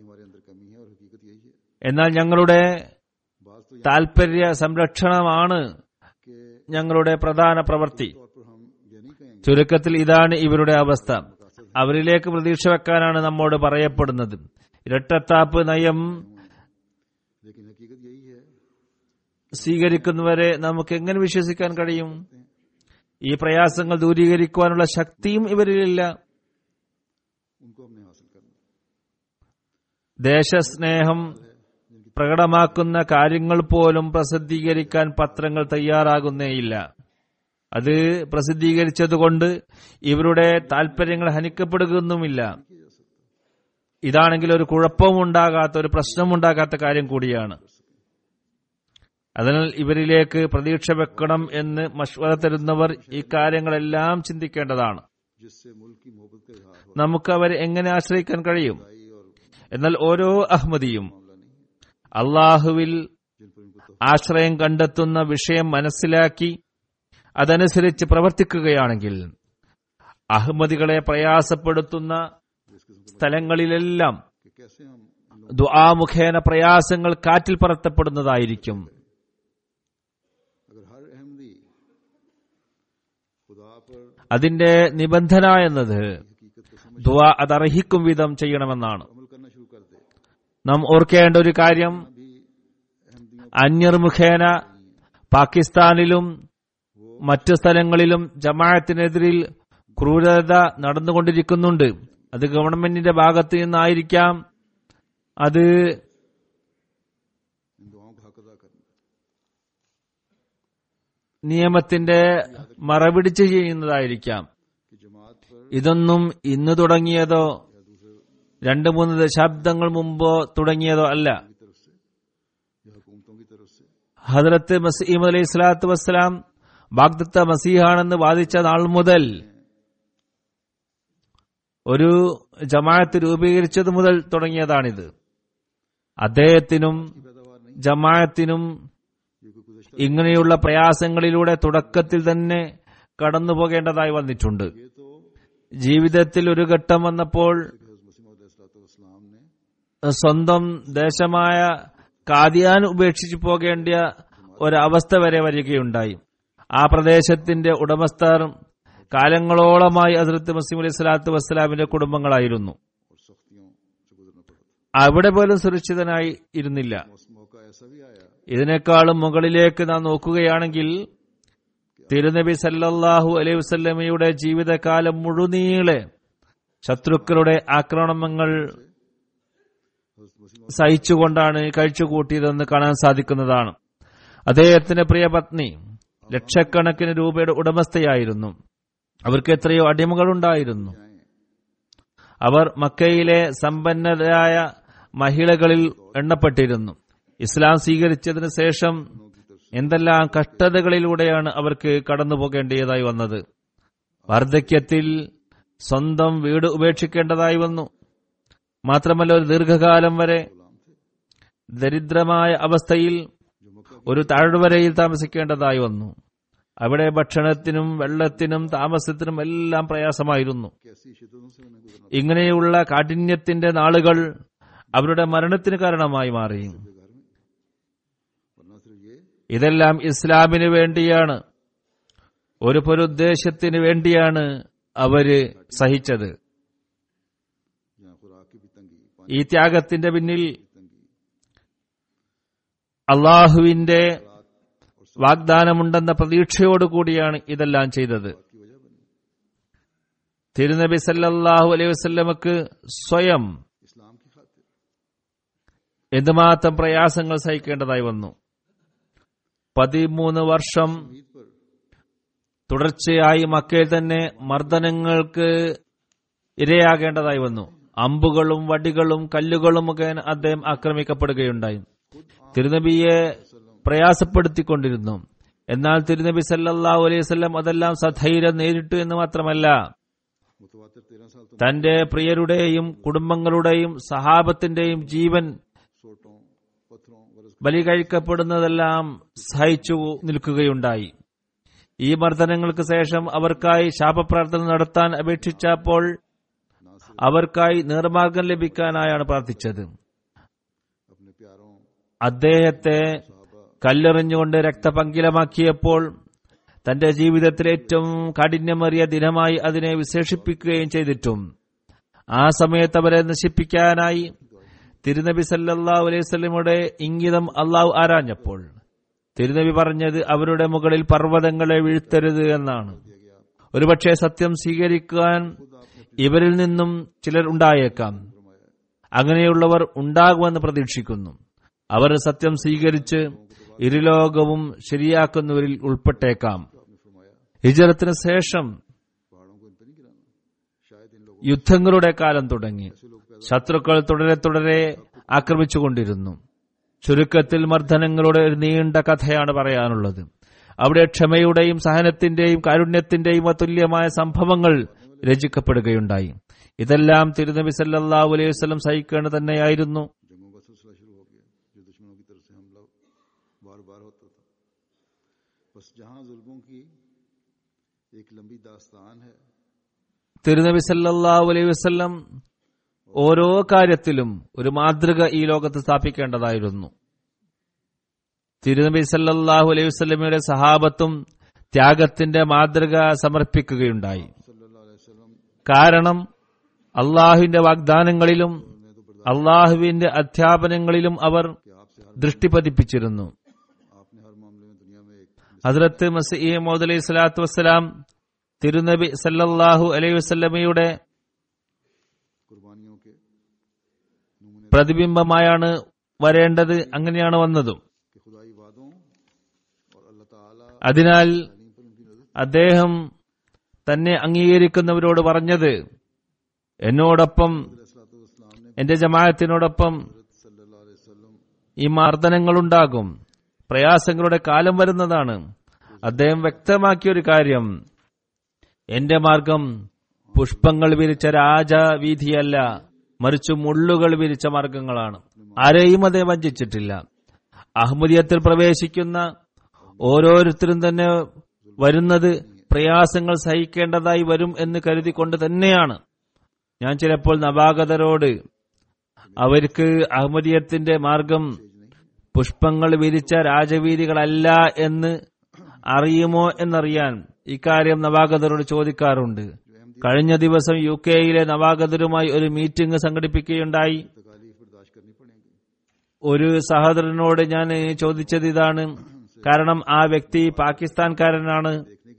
എന്നാൽ ഞങ്ങളുടെ താൽപര്യ സംരക്ഷണമാണ് ഞങ്ങളുടെ പ്രധാന പ്രവൃത്തി. ചുരുക്കത്തിൽ ഇതാണ് ഇവരുടെ അവസ്ഥ. അവരിലേക്ക് പ്രതീക്ഷ വെക്കാനാണ് നമ്മോട് പറയപ്പെടുന്നത്. ഇരട്ടത്താപ്പ് നയം സ്വീകരിക്കുന്നവരെ നമുക്ക് എങ്ങനെ വിശ്വസിക്കാൻ കഴിയും? ഈ പ്രയാസങ്ങൾ ദൂരീകരിക്കുവാനുള്ള ശക്തിയും ഇവരിലില്ല. ദേശസ്നേഹം പ്രകടമാക്കുന്ന കാര്യങ്ങൾ പോലും പ്രസിദ്ധീകരിക്കാൻ പത്രങ്ങൾ തയ്യാറാകുന്നേയില്ല. അത് പ്രസിദ്ധീകരിച്ചതുകൊണ്ട് ഇവരുടെ താൽപര്യങ്ങൾ ഹനിക്കപ്പെടുകയൊന്നുമില്ല. ഇതാണെങ്കിൽ ഒരു കുഴപ്പവും ഉണ്ടാകാത്ത, ഒരു പ്രശ്നമുണ്ടാകാത്ത കാര്യം കൂടിയാണ്. അതിനാൽ ഇവരിലേക്ക് പ്രതീക്ഷ വെക്കണം എന്ന് മഷ്വറ തരുന്നവർ ഈ കാര്യങ്ങളെല്ലാം ചിന്തിക്കേണ്ടതാണ്. നമുക്ക് അവരെ എങ്ങനെ ആശ്രയിക്കാൻ കഴിയും? എന്നാൽ ഓരോ അഹ്മദിയും അള്ളാഹുവിൽ ആശ്രയം കണ്ടെത്തുന്ന വിഷയം മനസ്സിലാക്കി അതനുസരിച്ച് പ്രവർത്തിക്കുകയാണെങ്കിൽ അഹ്മദികളെ പ്രയാസപ്പെടുത്തുന്ന സ്ഥലങ്ങളിലെല്ലാം ദുആ മുഖേന പ്രയാസങ്ങൾ കാറ്റിൽ പറത്തപ്പെടുന്നതായിരിക്കും. അതിന്റെ നിബന്ധന എന്നത് ദുആ അതർഹിക്കും വിധം ചെയ്യണമെന്നാണ്. നാം ഓർക്കേണ്ട ഒരു കാര്യം, അന്യർ മുഖേന പാകിസ്ഥാനിലും മറ്റു സ്ഥലങ്ങളിലും ജമാഅത്തിനെതിരിൽ ക്രൂരത നടന്നുകൊണ്ടിരിക്കുന്നുണ്ട്. അത് ഗവൺമെന്റിന്റെ ഭാഗത്ത് നിന്നായിരിക്കാം, അത് നിയമത്തിന്റെ മറപിടിച്ച് ചെയ്യുന്നതായിരിക്കാം. ഇതൊന്നും ഇന്ന് തുടങ്ങിയതോ രണ്ടു മൂന്ന് ദശാബ്ദങ്ങൾ മുമ്പോ തുടങ്ങിയതോ അല്ല. ഹദ്റത്ത് മസീഹ് അലൈഹി സ്വലാത്തു വസ്സലാം വാഗ്ദത്ത മസീഹാണെന്ന് വാദിച്ച നാൾ മുതൽ, ഒരു ജമാഅത്ത് രൂപീകരിച്ചത് മുതൽ തുടങ്ങിയതാണിത്. അദ്ദേഹത്തിനും ജമാഅത്തിനും ഇങ്ങനെയുള്ള പ്രയാസങ്ങളിലൂടെ തുടക്കത്തിൽ തന്നെ കടന്നു പോകേണ്ടതായി വന്നിട്ടുണ്ട്. ജീവിതത്തിൽ ഒരു ഘട്ടം വന്നപ്പോൾ സ്വന്തം ദേശമായ കാദിയാൻ ഉപേക്ഷിച്ചു പോകേണ്ട ഒരവസ്ഥ വരെ വരികയുണ്ടായി. ആ പ്രദേശത്തിന്റെ ഉടമസ്ഥർ കാലങ്ങളോളമായി ഹസ്രത്ത് മസീഹ് അലൈഹി സ്വലാത്തു വസ്സലാമിന്റെ കുടുംബങ്ങളായിരുന്നു. അവിടെ പോലും സുരക്ഷിതനായി ഇരുന്നില്ല. ഇതിനേക്കാളും മുകളിലേക്ക് നാം നോക്കുകയാണെങ്കിൽ തിരുനബി സല്ലല്ലാഹു അലൈഹി വസല്ലമയുടെ ജീവിതകാലം മുഴുനീളെ ശത്രുക്കളുടെ ആക്രമണങ്ങൾ സഹിച്ചുകൊണ്ടാണ് കഴിച്ചുകൂട്ടിയതെന്ന് കാണാൻ സാധിക്കുന്നതാണ്. അദ്ദേഹത്തിന്റെ പ്രിയ പത്നി ലക്ഷക്കണക്കിന് രൂപയുടെ ഉടമസ്ഥയായിരുന്നു. അവർക്ക് എത്രയോ അടിമകളുണ്ടായിരുന്നു. അവർ മക്കയിലെ സമ്പന്നരായ മഹിളകളിൽ എണ്ണപ്പെട്ടിരുന്നു. ഇസ്ലാം സ്വീകരിച്ചതിന് ശേഷം എന്തെല്ലാം കഷ്ടതകളിലൂടെയാണ് അവർക്ക് കടന്നു പോകേണ്ടതായി വന്നത്. വാർദ്ധക്യത്തിൽ സ്വന്തം വീട് ഉപേക്ഷിക്കേണ്ടതായി വന്നു. മാത്രമല്ല, ഒരു ദീർഘകാലം വരെ ദരിദ്രമായ അവസ്ഥയിൽ ഒരു താഴ്വരയിൽ താമസിക്കേണ്ടതായി വന്നു. അവിടെ ഭക്ഷണത്തിനും വെള്ളത്തിനും താമസത്തിനും എല്ലാം പ്രയാസമായിരുന്നു. ഇങ്ങനെയുള്ള കാഠിന്യത്തിന്റെ നാളുകൾ അവരുടെ മരണത്തിന് കാരണമായി മാറി. ഇതെല്ലാം ഇസ്ലാമിന് വേണ്ടിയാണ്, ഒരു പൊരുദ്ദേശത്തിന് വേണ്ടിയാണ് അവര് സഹിച്ചത്. ഈ ത്യാഗത്തിന്റെ പിന്നിൽ അള്ളാഹുവിന്റെ വാഗ്ദാനമുണ്ടെന്ന പ്രതീക്ഷയോടുകൂടിയാണ് ഇതെല്ലാം ചെയ്തത്. തിരുനബി സല്ലല്ലാഹു അലൈഹി വസല്ലമക്ക് സ്വയം എന്തുമാത്രം പ്രയാസങ്ങൾ സഹിക്കേണ്ടതായി വന്നു. പതിമൂന്ന് വർഷം തുടർച്ചയായി മക്കയിൽ തന്നെ മർദ്ദനങ്ങൾക്ക് ഇരയാകേണ്ടതായി വന്നു. അമ്പുകളും വടികളും കല്ലുകളും മുഖേന അദ്ദേഹം ആക്രമിക്കപ്പെടുകയുണ്ടായി. തിരുനബിയെ പ്രയാസപ്പെടുത്തിക്കൊണ്ടിരുന്നു. എന്നാൽ തിരുനബി സല്ലല്ലാഹു അലൈഹി വസല്ലം അതെല്ലാം സധൈര്യം നേരിട്ടു എന്ന് മാത്രമല്ല, തന്റെ പ്രിയരുടെയും കുടുംബങ്ങളുടെയും സഹാബത്തിന്റെയും ജീവൻ ബലി കഴിക്കപ്പെടുന്നതെല്ലാം സഹിച്ചു നിൽക്കുകയുണ്ടായി. ഈ മർദ്ദനങ്ങൾക്ക് ശേഷം അവർക്കായി ശാപപ്രാർത്ഥന നടത്താൻ അപേക്ഷിച്ചപ്പോൾ അവർക്കായി നേർമാർഗം ലഭിക്കാനായാണ് പ്രാർത്ഥിച്ചത്. അദ്ദേഹത്തെ കല്ലെറിഞ്ഞുകൊണ്ട് രക്തപങ്കിലമാക്കിയപ്പോൾ തന്റെ ജീവിതത്തിലെ ഏറ്റവും കാഠിന്യമേറിയ ദിനമായി അതിനെ വിശേഷിപ്പിക്കുകയും ചെയ്തിട്ടും ആ സമയത്ത് അവരെ നശിപ്പിക്കാനായി തിരുനബി സല്ലല്ലാഹു അലൈഹി വസല്ലമയുടെ ഇംഗിതം അള്ളാഹു ആരാഞ്ഞപ്പോൾ തിരുനബി പറഞ്ഞത് അവരുടെ മുകളിൽ പർവ്വതങ്ങളെ വീഴ്ത്തരുത് എന്നാണ്. ഒരുപക്ഷെ സത്യം സ്വീകരിക്കാൻ ഇവരിൽ നിന്നും ചിലർ ഉണ്ടായേക്കാം. അങ്ങനെയുള്ളവർ ഉണ്ടാകുമെന്ന് പ്രതീക്ഷിക്കുന്നു. അവർ സത്യം സ്വീകരിച്ച് ഇരുലോകവും ശരിയാക്കുന്നവരിൽ ഉൾപ്പെട്ടേക്കാം. ഹിജ്റത്തിന് ശേഷം യുദ്ധങ്ങളുടെ കാലം തുടങ്ങി. ശത്രുക്കൾ തുടരെ തുടരെ ആക്രമിച്ചുകൊണ്ടിരുന്നു. ചുരുക്കത്തിൽ മർദ്ദനങ്ങളുടെ ഒരു നീണ്ട കഥയാണ് പറയാനുള്ളത്. അവിടെ ക്ഷമയുടെയും സഹനത്തിന്റെയും കാരുണ്യത്തിന്റെയും അതുല്യമായ സംഭവങ്ങൾ രചിക്കപ്പെടുകയുണ്ടായി. ഇതെല്ലാം തിരുനബി സല്ലല്ലാഹു അലൈഹി വസല്ലം സഹിക്കേണ്ടത് തന്നെയായിരുന്നു. തിരുനബി സല്ലല്ലാഹു അലൈഹി വസല്ലം ഓരോ കാര്യത്തിലും ഒരു മാതൃക ഈ ലോകത്ത് സ്ഥാപിക്കേണ്ടതായിരുന്നു. തിരുനബി സല്ലല്ലാഹു അലൈഹി വസല്ലമയുടെ സഹാബത്തും ത്യാഗത്തിന്റെ മാതൃക സമർപ്പിക്കുകയുണ്ടായി. കാരണം അള്ളാഹുവിന്റെ വാഗ്ദാനങ്ങളിലും അള്ളാഹുവിന്റെ അധ്യാപനങ്ങളിലും അവർ ദൃഷ്ടി പതിപ്പിച്ചിരുന്നു. ഹദ്റത്ത് മസീഹ് മൗഊദ് അലൈഹി സ്വലാത്തു വസ്സലാം തിരുനബി സല്ലല്ലാഹു അലൈഹി വസല്ലമയുടെ പ്രതിബിംബമായാണ് വരേണ്ടത്. അങ്ങനെയാണ് വന്നതും. അതിനാൽ അദ്ദേഹം തന്നെ അംഗീകരിക്കുന്നവരോട് പറഞ്ഞത്, എന്നോടൊപ്പം എന്റെ ജമാഅത്തിനോടൊപ്പം ഈ മർദ്ദനങ്ങളുണ്ടാകും, പ്രയാസങ്ങളുടെ കാലം വരുന്നതാണ്. അദ്ദേഹം വ്യക്തമാക്കിയൊരു കാര്യം, എന്റെ മാർഗം പുഷ്പങ്ങൾ വിരിച്ച രാജവീഥിയല്ല, മറിച്ച് മുള്ളുകൾ വിരിച്ച മാർഗങ്ങളാണ്. ആരെയും അദ്ദേഹം വഞ്ചിച്ചിട്ടില്ല. അഹ്മദിയത്തിൽ പ്രവേശിക്കുന്ന ഓരോരുത്തരും തന്നെ വരുന്നത് പ്രയാസങ്ങൾ സഹിക്കേണ്ടതായി വരും എന്ന് കരുതിക്കൊണ്ട് തന്നെയാണ്. ഞാൻ ചിലപ്പോൾ നവാഗതരോട് അവർക്ക് അഹ്മദിയത്തിന്റെ മാർഗം പുഷ്പങ്ങൾ വിരിച്ച രാജവീഥികളല്ല എന്ന് അറിയുമോ എന്നറിയാൻ ഇക്കാര്യം നവാഗതരോട് ചോദിക്കാറുണ്ട്. കഴിഞ്ഞ ദിവസം യു കെയിലെ നവാഗതരുമായി ഒരു മീറ്റിംഗ് സംഘടിപ്പിക്കുകയുണ്ടായി. ഒരു സഹോദരനോട് ഞാൻ ചോദിച്ചത് ഇതാണ്, കാരണം ആ വ്യക്തി പാകിസ്ഥാൻകാരനാണ്.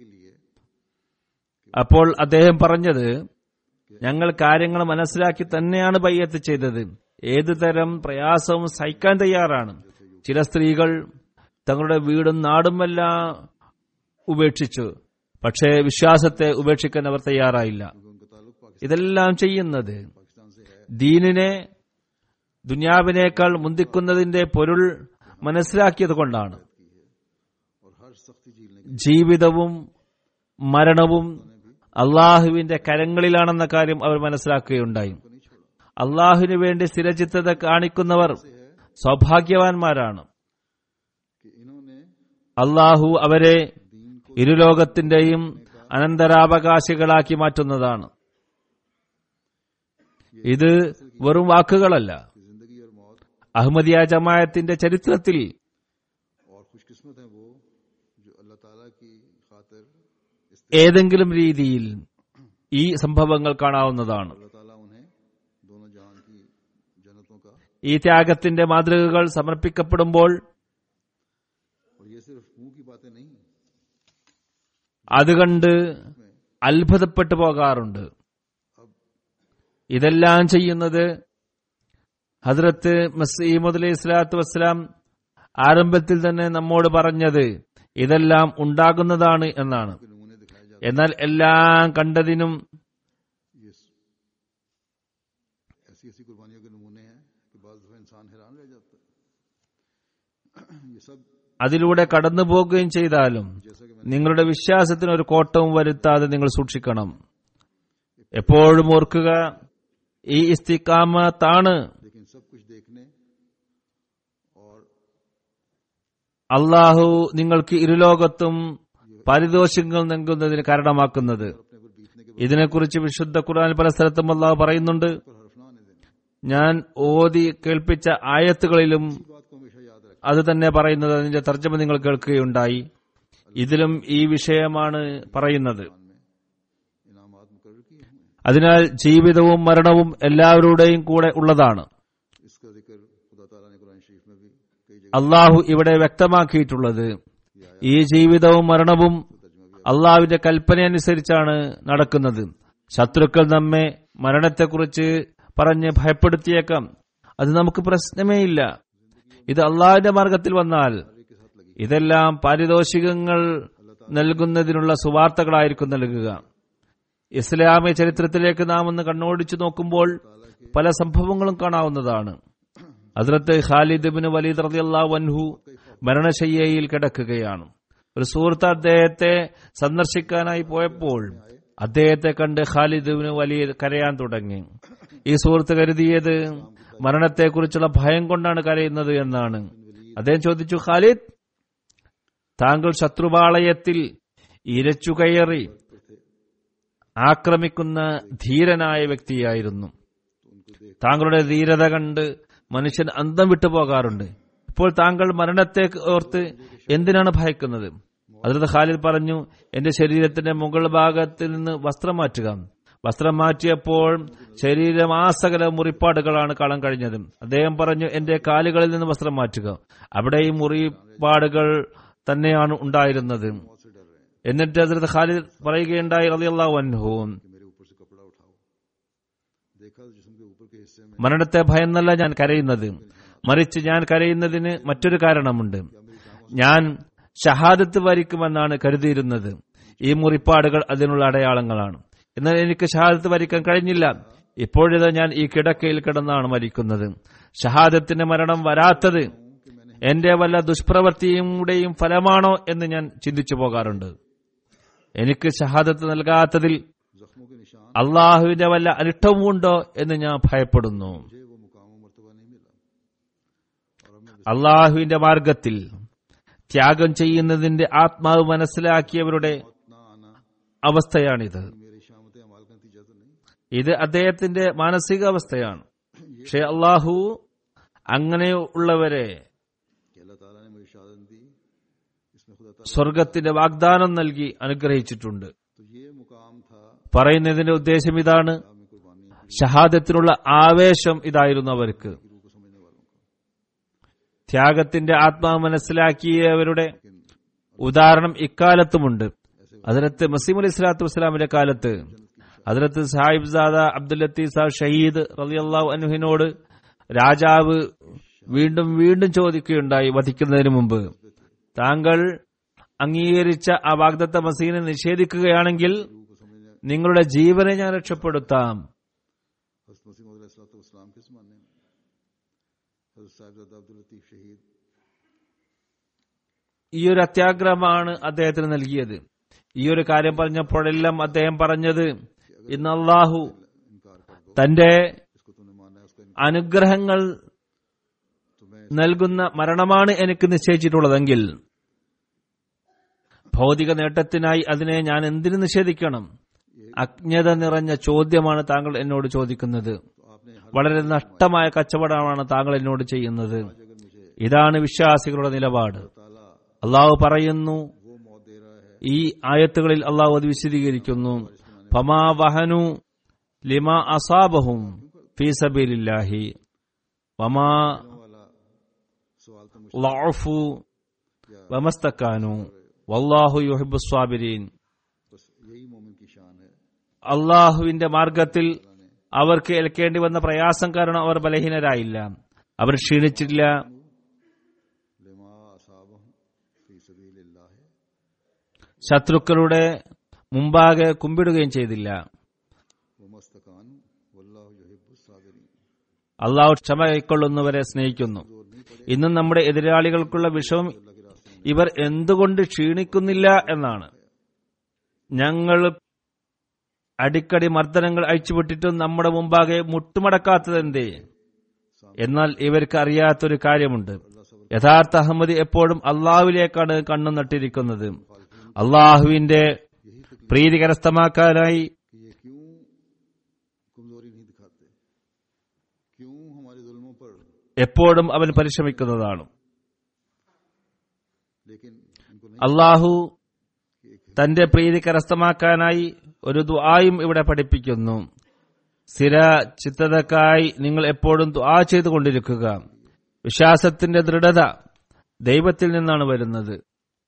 അപ്പോൾ അദ്ദേഹം പറഞ്ഞത്, ഞങ്ങൾ കാര്യങ്ങൾ മനസ്സിലാക്കി തന്നെയാണ് ബയ്യത്ത് ചെയ്തത്. ഏതു തരം പ്രയാസവും സഹിക്കാൻ തയ്യാറാണ്. ചില സ്ത്രീകൾ തങ്ങളുടെ വീടും നാടുമെല്ലാം ഉപേക്ഷിച്ചു, പക്ഷേ വിശ്വാസത്തെ ഉപേക്ഷിക്കാൻ അവർ തയ്യാറായില്ല. ഇതെല്ലാം ചെയ്യുന്നത് ദീനിനെ ദുനിയാവിനേക്കാൾ മുന്തിക്കുന്നതിന്റെ പൊരുൾ മനസ്സിലാക്കിയത് കൊണ്ടാണ്. ജീവിതവും മരണവും അള്ളാഹുവിന്റെ കരങ്ങളിലാണെന്ന കാര്യം അവർ മനസ്സിലാക്കുകയുണ്ടായി. അള്ളാഹുവിന് വേണ്ടി സ്ഥിരചിത്തത കാണിക്കുന്നവർ സൗഭാഗ്യവാന്മാരാണ്. അള്ളാഹു അവരെ ഇരുലോകത്തിന്റെയും അനന്തരാവകാശികളാക്കി മാറ്റുന്നതാണ്. ഇത് വെറും വാക്കുകളല്ല. അഹ്മദിയ ജമാഅത്തിന്റെ ചരിത്രത്തിൽ ഏതെങ്കിലും രീതിയിൽ ഈ സംഭവങ്ങൾ കാണാവുന്നതാണ്. ഈ ത്യാഗത്തിന്റെ മാതൃകകൾ സമർപ്പിക്കപ്പെടുമ്പോൾ അതുകണ്ട് അത്ഭുതപ്പെട്ടു പോകാറുണ്ട്. ഇതെല്ലാം ചെയ്യുന്നത് ഹദ്രത്ത് മസീഹ് അലൈഹി സ്വലാത്തു വസ്സലാം ആരംഭത്തിൽ തന്നെ നമ്മോട് പറഞ്ഞത് ഇതെല്ലാം ഉണ്ടാകുന്നതാണ് എന്നാണ്. എന്നാൽ എല്ലാം കണ്ടതിനും അതിലൂടെ കടന്നു പോകുകയും ചെയ്താലും നിങ്ങളുടെ വിശ്വാസത്തിന് ഒരു കോട്ടവും വരുത്താതെ നിങ്ങൾ സൂക്ഷിക്കണം. എപ്പോഴും ഓർക്കുക, ഈ ഇസ്തിഖാമത്താണ് അള്ളാഹു നിങ്ങൾക്ക് ഇരുലോകത്തും പാരിതോഷികങ്ങൾ നൽകുന്നതിന് കാരണമാക്കുന്നത്. ഇതിനെക്കുറിച്ച് വിശുദ്ധ ഖുർആൻ പല സ്ഥലത്തും അള്ളാഹു പറയുന്നുണ്ട്. ഞാൻ ഓതി കേൾപ്പിച്ച ആയത്തുകളിലും അത് തന്നെ പറയുന്നത്. അതിന്റെ തർജ്ജമ നിങ്ങൾ കേൾക്കുകയുണ്ടായി. ഇതിലും ഈ വിഷയമാണ് പറയുന്നത്. അതിനാൽ ജീവിതവും മരണവും എല്ലാവരുടെയും കൂടെ ഉള്ളതാണ്. അള്ളാഹു ഇവിടെ വ്യക്തമാക്കിയിട്ടുള്ളത് ഈ ജീവിതവും മരണവും അള്ളാഹുവിന്റെ കൽപ്പനയനുസരിച്ചാണ് നടക്കുന്നത്. ശത്രുക്കൾ നമ്മെ മരണത്തെക്കുറിച്ച് പറഞ്ഞ് ഭയപ്പെടുത്തിയേക്കാം. അത് നമുക്ക് പ്രശ്നമേ ഇല്ല. ഇത് അള്ളാഹുവിന്റെ മാർഗത്തിൽ വന്നാൽ ഇതെല്ലാം പാരിതോഷികങ്ങൾ നൽകുന്നതിനുള്ള സുവാർത്തകളായിരിക്കും നൽകുക. ഇസ്ലാമിക ചരിത്രത്തിലേക്ക് നാം ഒന്ന് കണ്ണോടിച്ചു നോക്കുമ്പോൾ പല സംഭവങ്ങളും കാണാവുന്നതാണ്. ഹദ്രത്ത് ഖാലിദ് ഇബ്നു വലീദ് റളിയല്ലാഹു അൻഹു മരണശയ്യയിൽ കിടക്കുകയാണ്. ഒരു സുഹൃത്ത് അദ്ദേഹത്തെ സന്ദർശിക്കാനായി പോയപ്പോൾ അദ്ദേഹത്തെ കണ്ട് ഖാലിദ് ഇബ്നു വലീദ് കരയാൻ തുടങ്ങി. ഈ സുഹൃത്ത് കരുതിയത് മരണത്തെക്കുറിച്ചുള്ള ഭയം കൊണ്ടാണ് കരയുന്നത് എന്നാണ്. അദ്ദേഹം ചോദിച്ചു, ഖാലിദ്, താങ്കൾ ശത്രുപാളയത്തിൽ ഇരച്ചു കയറി ആക്രമിക്കുന്ന ധീരനായ വ്യക്തിയായിരുന്നു. താങ്കളുടെ ധീരത കണ്ട് മനുഷ്യൻ അന്തം വിട്ടുപോകാറുണ്ട്. ഇപ്പോൾ താങ്കൾ മരണത്തെ ഓർത്ത് എന്തിനാണ് ഭയക്കുന്നത്? ഹദ്രത്ത് ഖാലിദ് പറഞ്ഞു, എന്റെ ശരീരത്തിന്റെ മുകൾ ഭാഗത്തിൽ നിന്ന് വസ്ത്രം മാറ്റുക. വസ്ത്രം മാറ്റിയപ്പോൾ ശരീരമാസകല മുറിപ്പാടുകളാണ് കാണാൻ കഴിഞ്ഞത്. അദ്ദേഹം പറഞ്ഞു, എന്റെ കാലുകളിൽ നിന്ന് വസ്ത്രം മാറ്റുക. അവിടെയും മുറിപ്പാടുകൾ തന്നെയാണ് ഉണ്ടായിരുന്നത്. എന്നിട്ട് ഹദ്രത്ത് ഖാലിദ് പറയുകയുണ്ടായി റളിയല്ലാഹു അൻഹു, മരണത്തെ ഭയന്നല്ല ഞാൻ കരയുന്നത്, മറിച്ച് ഞാൻ കരയുന്നതിന് മറ്റൊരു കാരണമുണ്ട്. ഞാൻ ഷഹാദത്ത് വരിക്കുമെന്നാണ് കരുതിയിരുന്നത്. ഈ മുറിപ്പാടുകൾ അതിനുള്ള അടയാളങ്ങളാണ്. എന്നാൽ എനിക്ക് ഷഹാദത്ത് വരിക്കാൻ കഴിഞ്ഞില്ല. ഇപ്പോഴിത് ഞാൻ ഈ കിടക്കയിൽ കിടന്നാണ് മരിക്കുന്നത്. ഷഹാദത്തിന്റെ മരണം വരാത്തത് എന്റെ വല്ല ദുഷ്പ്രവൃത്തിയുടെയും ഫലമാണോ എന്ന് ഞാൻ ചിന്തിച്ചു പോകാറുണ്ട്. എനിക്ക് ഷഹാദത്ത് നൽകാത്തതിൽ അള്ളാഹുവിന്റെ വല്ല അനിഷ്ടവുമുണ്ടോ എന്ന് ഞാൻ ഭയപ്പെടുന്നു. അള്ളാഹുവിന്റെ മാർഗത്തിൽ ത്യാഗം ചെയ്യുന്നതിന്റെ ആത്മാവ് മനസ്സിലാക്കിയവരുടെ അവസ്ഥയാണിത്. ഇത് അദ്ദേഹത്തിന്റെ മാനസികാവസ്ഥയാണ്. പക്ഷെ അള്ളാഹു അങ്ങനെയുള്ളവരെ സ്വർഗത്തിന്റെ വാഗ്ദാനം നൽകി അനുഗ്രഹിച്ചിട്ടുണ്ട്. तो ये मुकाम था പറയുന്നതിന്റെ ഉദ്ദേശം ഇതാണ്, ഷഹാദത്തിനുള്ള ആവേശം ഇതായിരുന്നു അവർക്ക്. रूह को समझने वालों का। ത്യാഗത്തിന്റെ ആത്മാവ് മനസ്സിലാക്കിയവരുടെ ഉദാഹരണം ഇക്കാലത്തുമുണ്ട്. ഹദ്റത്ത് മസീഹ് അലൈഹി സ്വലാത്തു വസ്സലാമിന്റെ കാലത്ത് ഹദ്റത്ത് സാഹിബ്സാദ അബ്ദുൽ ലത്തീഫ് സാഹിബ് ഷഹീദ് റളിയല്ലാഹു അൻഹുവിനോട് രാജാവ് വീണ്ടും വീണ്ടും ചോദിക്കുകയുണ്ടായി, വധിക്കുന്നതിന് മുമ്പ്, താങ്കൾ അംഗീകരിച്ച ആ വാഗ്ദത്ത മസീഹിനെ നിഷേധിക്കുകയാണെങ്കിൽ നിങ്ങളുടെ ജീവനെ ഞാൻ രക്ഷപ്പെടുത്താം. हज़रत मसीह मौद अलैहिस्सलाम के ज़माने में हज़रत साहिबजादा अब्दुल लतीफ शहीद ഈ ഒരു അത്യാഗ്രഹമാണ് അദ്ദേഹത്തിന് നൽകിയത്. ഈ ഒരു കാര്യം പറഞ്ഞപ്പോഴെല്ലാം അദ്ദേഹം പറഞ്ഞത്, ഇന്ന് അല്ലാഹു इनकार कर दो, തന്റെ इसको तुमने माना है, उसका इनकार അനുഗ്രഹങ്ങൾ तुम्हें നൽകുന്ന മരണമാണ് എനിക്ക് നിശ്ചയിച്ചിട്ടുള്ളതെങ്കിൽ ഭൗതിക നേട്ടത്തിനായി അതിനെ ഞാൻ എന്തിനു നിഷേധിക്കണം? അജ്ഞത നിറഞ്ഞ ചോദ്യമാണ് താങ്കൾ എന്നോട് ചോദിക്കുന്നത്. വളരെ നഷ്ടമായ കച്ചവടമാണ് താങ്കൾ എന്നോട് ചെയ്യുന്നത്. ഇതാണ് വിശ്വാസികളുടെ നിലപാട്. അള്ളാഹു പറയുന്നു, वो मौत दे रहा है, ഈ ആയത്തുകളിൽ അള്ളാഹു അത് വിശദീകരിക്കുന്നു. ഫമാ വഹനു ലിമാ അസാബഹും ഫീ സബീലില്ലാഹി വമാ वाला सवाल तो मुझे ളഅഫു വമസ്തകാനു വല്ലാഹു യുഹിബ്ബുസ് സ്വാബിരീൻ. बस यही मोमिन की शान है। അള്ളാഹുവിന്റെ മാർഗത്തിൽ അവർക്ക് ഏൽക്കേണ്ടി വന്ന പ്രയാസം കാരണം അവർ ബലഹീനരായില്ല, അവർ ക്ഷീണിച്ചില്ല, लिमा असाबहुम फी सबीलिल्लाह ശത്രുക്കളുടെ മുമ്പാകെ കുമ്പിടുകയും ചെയ്തില്ല. व मस्तकान वल्लाहु युहिब्बुस साबिरीन। അള്ളാഹു ക്ഷമ കൈക്കൊള്ളുന്നവരെ സ്നേഹിക്കുന്നു. ഇന്നും നമ്മുടെ എതിരാളികൾക്കുള്ള വിഷയം ഇവർ എന്തുകൊണ്ട് ക്ഷീണിക്കുന്നില്ല എന്നാണ്. ഞങ്ങൾ അടിക്കടി മർദ്ദനങ്ങൾ അയച്ചുവിട്ടിട്ടും നമ്മുടെ മുമ്പാകെ മുട്ടുമടക്കാത്തതെന്തേ? എന്നാൽ ഇവർക്ക് അറിയാത്തൊരു കാര്യമുണ്ട്. യഥാർത്ഥ അഹമ്മദി എപ്പോഴും അള്ളാഹുവിലേക്കാണ് കണ്ണു നട്ടിരിക്കുന്നത്. അള്ളാഹുവിന്റെ പ്രീതി കരസ്ഥമാക്കാനായി कि ये क्यों कमजोरी नहीं दिखाते, क्यों हमारे जुल्मों पर, എപ്പോഴും അവൻ പരിശ്രമിക്കുന്നതാണ്. लेकिन इनको नहीं അള്ളാഹു തന്റെ പ്രീതി കരസ്ഥമാക്കാനായി ഒരു ദുആയും ഇവിടെ പഠിപ്പിക്കുന്നു. സ്ഥിര ചിത്തതക്കായി നിങ്ങൾ എപ്പോഴും ദുആ ചെയ്തുകൊണ്ടിരിക്കുക. വിശ്വാസത്തിന്റെ ദൃഢത ദൈവത്തിൽ നിന്നാണ് വരുന്നത്.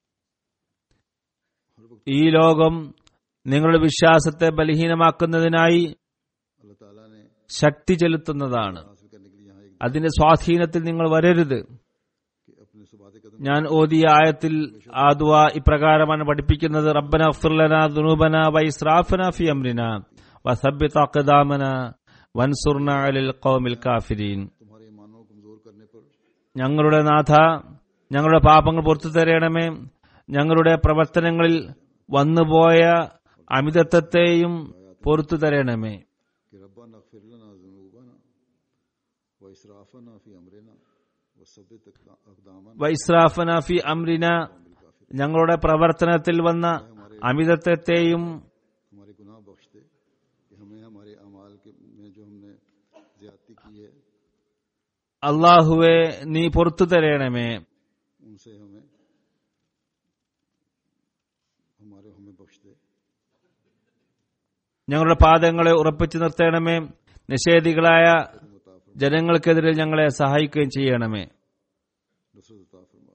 ഈ ലോകം നിങ്ങളുടെ വിശ്വാസത്തെ ബലഹീനമാക്കുന്നതിനായി अल्लाह ताला ने ശക്തി ചെലുത്തുന്നതാണ്. हासिल करने के लिए यहाँ एक അതിന്റെ സ്വാധീനത്തിൽ നിങ്ങൾ വരരുത്. कि अपने सुबाते कदम ഞാൻ ഓതിയ ആയത്തിൽ ആ ദുആ ഇപ്രകാരമാണ് പഠിപ്പിക്കുന്നത്: റബ്ബന ഇഗ്ഫിർ ലനാ ദുനൂബന വഇസ്റാഫന ഫീ അംരിന വസബ്ബിത് അഖ്ദാമന വൻസുർന അലൽ ഖൗമിൽ കാഫിരീൻ. तुम्हारे ईमानों को कमजोर करने पर ഞങ്ങളുടെ നാഥ, ഞങ്ങളുടെ പാപങ്ങൾ പുറത്തു തരണമേ, ഞങ്ങളുടെ പ്രവർത്തനങ്ങളിൽ വന്നുപോയ അമിതത്വത്തെയും പുറത്തു തരണമേ. कि रब्बना इग्फिर लना ज़ुनूबना व इसराफना फी अमरिना व सब्बित अक़दामना വൈസ്രാഫന ഫി അംരിന, ഞങ്ങളുടെ പ്രവർത്തനത്തിൽ വന്ന അമിതത്വത്തെയും हमारे गुनाह बख्श दे, कि हमें हमारे अमाल के में जो हमने ज्यादती की है അള്ളാഹുവെ നീ പുറത്തു തരണമേ. उनसे हमें हमारे हमें बख्श दे। ഞങ്ങളുടെ പാദങ്ങളെ ഉറപ്പിച്ചു നിർത്തണമേ. നിഷേധികളായ ജനങ്ങൾക്കെതിരെ ഞങ്ങളെ സഹായിക്കുകയും ചെയ്യണമേ. नुसरत अता फरमा।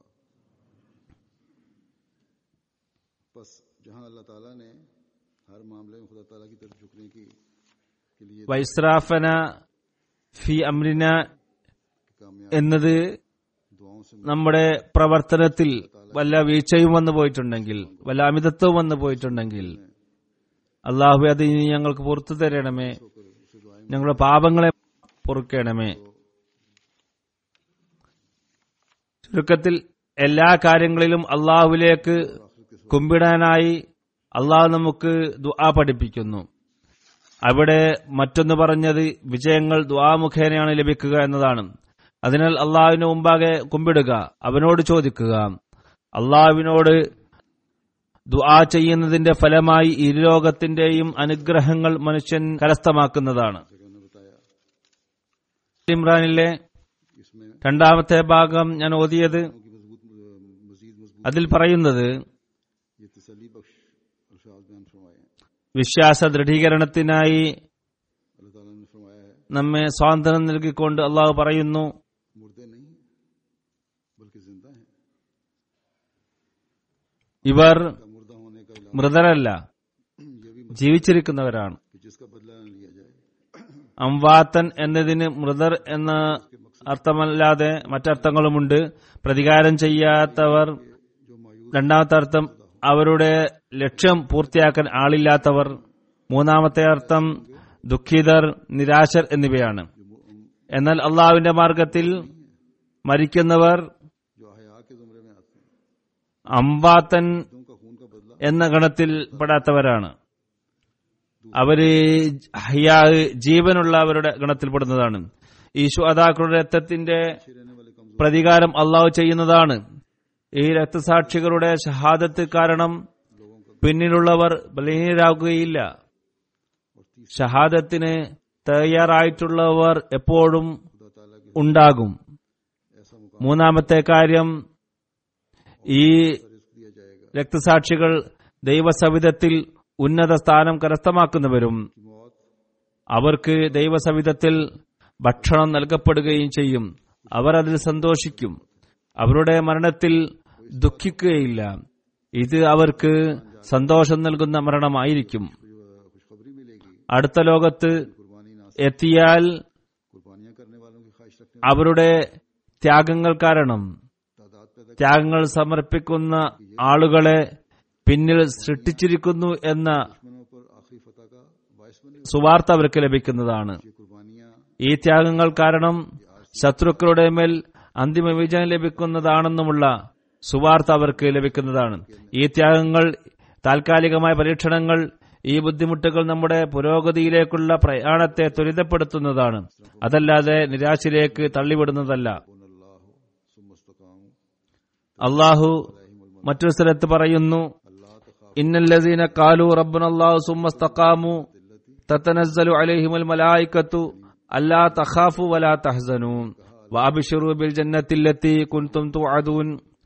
बस जहां अल्लाह ताला ने हर मामले में खुदा ताला की तरफ झुकने की के लिए വൈസ്രാഫന ഫി അംരിന कामयाब എന്നത് दुआओं से നമ്മുടെ പ്രവർത്തനത്തിൽ വല്ല വീഴ്ചയും വന്നു പോയിട്ടുണ്ടെങ്കിൽ, വല്ല അമിതത്വവും വന്നു പോയിട്ടുണ്ടെങ്കിൽ, അള്ളാഹു അത് ഇനി ഞങ്ങൾക്ക് പുറത്തു തരണമേ, ഞങ്ങളുടെ പാപങ്ങളെ പൊറുക്കണമേ. ചുരുക്കത്തിൽ എല്ലാ കാര്യങ്ങളിലും അള്ളാഹുവിലേക്ക് കുമ്പിടാനായി അള്ളാഹു നമുക്ക് ദുആ പഠിപ്പിക്കുന്നു. അവിടെ മറ്റൊന്ന് പറഞ്ഞത് വിജയങ്ങൾ ദുആ മുഖേനയാണ് ലഭിക്കുക എന്നതാണ്. അതിനാൽ അള്ളാഹുവിന് മുമ്പാകെ കുമ്പിടുക, അവനോട് ചോദിക്കുക. അള്ളാഹുവിനോട് ദുആ ചെയ്യുന്നതിന്റെ ഫലമായി ഇരുലോകത്തിന്റെയും അനുഗ്രഹങ്ങൾ മനുഷ്യൻ കരസ്ഥമാക്കുന്നതാണ്. ഇമ്രാനിലെ इसमें രണ്ടാമത്തെ ഭാഗം ഞാൻ ഓതിയത് की मजबूत मजीद मजबूत അതിൽ പറയുന്നത് ये तसल्ली बख्श अल्फाज बयान फरमाए हैं। വിശ്വാസ ദൃഢീകരണത്തിനായി अल्लाह ताला ने फरमाया है നമ്മെ സ്വാതന്ത്ര്യം നൽകിക്കൊണ്ട് അള്ളാഹു പറയുന്നു, मुर्दे नहीं बल्कि जिंदा हैं। ഇവർ का मुर्दा होने का इलाज മൃതരല്ല, ये भी ജീവിച്ചിരിക്കുന്നവരാണ്. कि जिसका बदला न लिया जाए। അംവാത്തൻ എന്നതിന് മൃതർ എന്ന അർത്ഥമല്ലാതെ മറ്റർത്ഥങ്ങളുമുണ്ട്. പ്രതികാരം ചെയ്യാത്തവർ. जो मायूस രണ്ടാമത്തെ അർത്ഥം അവരുടെ ലക്ഷ്യം പൂർത്തിയാക്കാൻ ആളില്ലാത്തവർ. മൂന്നാമത്തെ അർത്ഥം ദുഃഖിതർ, നിരാശർ എന്നിവയാണ്. എന്നാൽ അള്ളാഹുവിന്റെ മാർഗത്തിൽ മരിക്കുന്നവർ जो हया के जुमरे में आते हैं, അംവാത്തൻ उनका खून का बदला എന്ന ഗണത്തിൽ പെടാത്തവരാണ്. അവര് ഹയാ ജീവനുള്ളവരുടെ ഗണത്തിൽപ്പെടുന്നതാണ്. ഈ ശുഹദാക്കളുടെ രക്തത്തിന്റെ रहने वाले कमजोर പ്രതികാരം അള്ളാഹു ചെയ്യുന്നതാണ്. ഈ രക്തസാക്ഷികളുടെ ഷഹാദത്ത് കാരണം പിന്നിലുള്ളവർ ബലഹീനരാകുകയില്ല. ഷഹാദത്തിന് തയ്യാറായിട്ടുള്ളവർ എപ്പോഴും खुदा ताला की ഉണ്ടാകും. ऐसा मुकाम മൂന്നാമത്തെ കാര്യം, ഈ रिस्क दिया जाएगा രക്തസാക്ഷികൾ ദൈവസവിധത്തിൽ ഉന്നത സ്ഥാനം കരസ്ഥമാക്കുന്നവരും कि मौत അവർക്ക് ദൈവസവിധത്തിൽ ഭക്ഷണം നൽകപ്പെടുകയും ചെയ്യും. അവർ അതിൽ സന്തോഷിക്കും. അവരുടെ മരണത്തിൽ ദുഃഖിക്കുകയില്ല. ഇത് അവർക്ക് സന്തോഷം നൽകുന്ന മരണമായിരിക്കും. खुशखबरी मिलेगी। അടുത്ത ലോകത്ത് कुर्बानी ना എത്തിയാൽ कुर्बानियां करने वालों की ख्वाहिश रखने അവരുടെ ത്യാഗങ്ങൾ കാരണം तादाद पैदा ത്യാഗങ്ങൾ സമർപ്പിക്കുന്ന ആളുകളെ പിന്നിൽ സൃഷ്ടിച്ചിരിക്കുന്നു എന്ന दुश्मनों पर आखिरी फतह का बायस बने। സുവാർത്ത അവർക്ക് ലഭിക്കുന്നതാണ്. ये कुर्बानियां ഈ ത്യാഗങ്ങൾ കാരണം ശത്രുക്കളുടെ മേൽ അന്തിമ വിജയം ലഭിക്കുന്നതാണെന്നുമുള്ള സുവാർത്ത അവർക്ക് ലഭിക്കുന്നതാണ്. ഈ ത്യാഗങ്ങൾ, താൽക്കാലികമായ പരീക്ഷണങ്ങൾ, ഈ ബുദ്ധിമുട്ടുകൾ നമ്മുടെ പുരോഗതിയിലേക്കുള്ള പ്രയാണത്തെ ത്വരിതപ്പെടുത്തുന്നതാണ്. അതല്ലാതെ നിരാശയിലേക്ക് തള്ളിവിടുന്നതല്ല. അള്ളാഹു മറ്റൊരു സ്ഥലത്ത് പറയുന്നു, ഇന്നല്ലദീന ഖാലൂ റബ്ബുനല്ലാഹു സുമ്മസ്തഖാമു തതനസ്സലു അലൈഹിമുൽ മലായികത്തു അല്ലാ തഖാഫു വലാ തഹ്സനൂ വഅബ്ശിറൂ ബിൽ ജന്നത്തില്ലത്തി കുൻതും തുഅദൂൻ.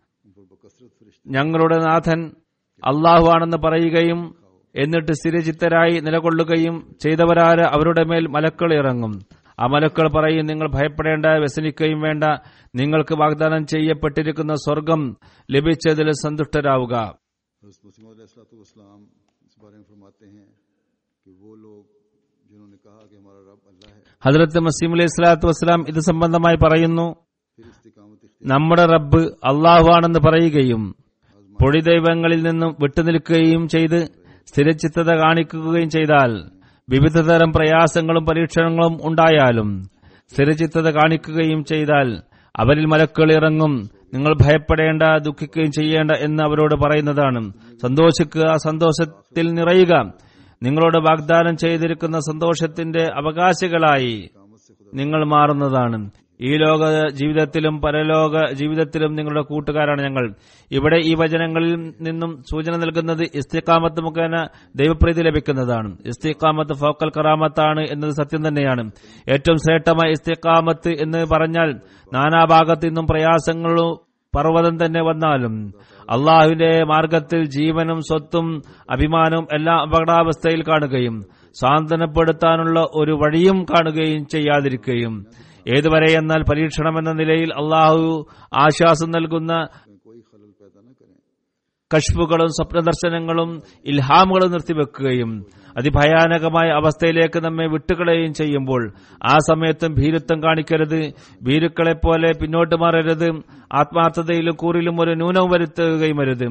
ഞങ്ങളുടെ നാഥൻ അള്ളാഹു ആണെന്ന് പറയുകയും എന്നിട്ട് സ്ഥിരചിത്തരായി നിലകൊള്ളുകയും ചെയ്തവരാര് അവരുടെ മേൽ മലക്കൾ ഇറങ്ങും. ആ മലക്കൾ പറയും, നിങ്ങൾ ഭയപ്പെടേണ്ട, വ്യസനിക്കുകയും വേണ്ട, നിങ്ങൾക്ക് വാഗ്ദാനം ചെയ്യപ്പെട്ടിരിക്കുന്ന സ്വർഗം ലഭിച്ചതിൽ സന്തുഷ്ടരാവുക. हज़रत मसीह मौऊद अलैहिस्सलाम इस बारे में फरमाते हैं कि वो लोग जिन्होंने कहा कि हमारा रब अल्लाह है, ഹദ്റത്ത് മസീഹ് അലൈഹി സ്വലാത്തു വസ്സലാം ഇത് സംബന്ധമായി പറയുന്നു, फिर इस्तिकामत നമ്മുടെ റബ്ബ് അള്ളാഹു ആണെന്ന് പറയുകയും പൊടി ദൈവങ്ങളിൽ നിന്നും വിട്ടുനിൽക്കുകയും ചെയ്ത് സ്ഥിരചിത്തത കാണിക്കുകയും ചെയ്താൽ, വിവിധതരം പ്രയാസങ്ങളും പരീക്ഷണങ്ങളും ഉണ്ടായാലും സ്ഥിരചിത്തത കാണിക്കുകയും ചെയ്താൽ അവരിൽ മലക്കുകൾ ഇറങ്ങും. നിങ്ങൾ ഭയപ്പെടേണ്ട, ദുഃഖിക്കുകയും ചെയ്യേണ്ട എന്ന് അവരോട് പറയുന്നതാണ്. സന്തോഷിക്കുക, സന്തോഷത്തിൽ നിറയുക. നിങ്ങളോട് വാഗ്ദാനം ചെയ്തിരിക്കുന്ന സന്തോഷത്തിന്റെ അവകാശികളായി നിങ്ങൾ മാറുന്നതാണ്. ഈ ലോക ജീവിതത്തിലും പരലോക ജീവിതത്തിലും നിങ്ങളുടെ കൂട്ടുകാരാണ് ഞങ്ങൾ. ഇവിടെ ഈ വചനങ്ങളിൽ നിന്നും സൂചന നൽകുന്നത് ഇസ്തിഖാമത്ത് മുഖേന ദൈവപ്രീതി ലഭിക്കുന്നതാണ്. ഇസ്തിഖാമത്ത് ഫൗക്കൽ കറാമത്താണ് എന്നത് സത്യം തന്നെയാണ്. ഏറ്റവും ശ്രേഷ്ഠമായ ഇസ്തിഖാമത്ത് എന്ന് പറഞ്ഞാൽ നാനാഭാഗത്തു നിന്നും പ്രയാസങ്ങളും പർവ്വതം തന്നെ വന്നാലും അള്ളാഹുവിന്റെ മാർഗത്തിൽ ജീവനും സ്വത്തും അഭിമാനവും എല്ലാം അപകടാവസ്ഥയിൽ കാണുകയും സാന്ത്വനപ്പെടുത്താനുള്ള ഒരു വഴിയും കാണുകയും ചെയ്യാതിരിക്കുകയും, ഏതുവരെ എന്നാൽ പരീക്ഷണമെന്ന നിലയിൽ അള്ളാഹു ആശ്വാസം നൽകുന്ന कोई खलल पैदा न करें। കശ്ഫുകളും സ്വപ്നദർശനങ്ങളും ഇൽഹാമുകളും നിർത്തിവെക്കുകയും അതിഭയാനകമായ അവസ്ഥയിലേക്ക് നമ്മെ വിട്ടുകളയുകയും ചെയ്യുമ്പോൾ ആ സമയത്തും ഭീരുത്വം കാണിക്കരുത്. ഭീരുക്കളെപ്പോലെ പിന്നോട്ട് മാറരുത്. ആത്മാർത്ഥതയിലും കൂറിലും ഒരു ന്യൂനവും വരുത്തുകയും അരുത്.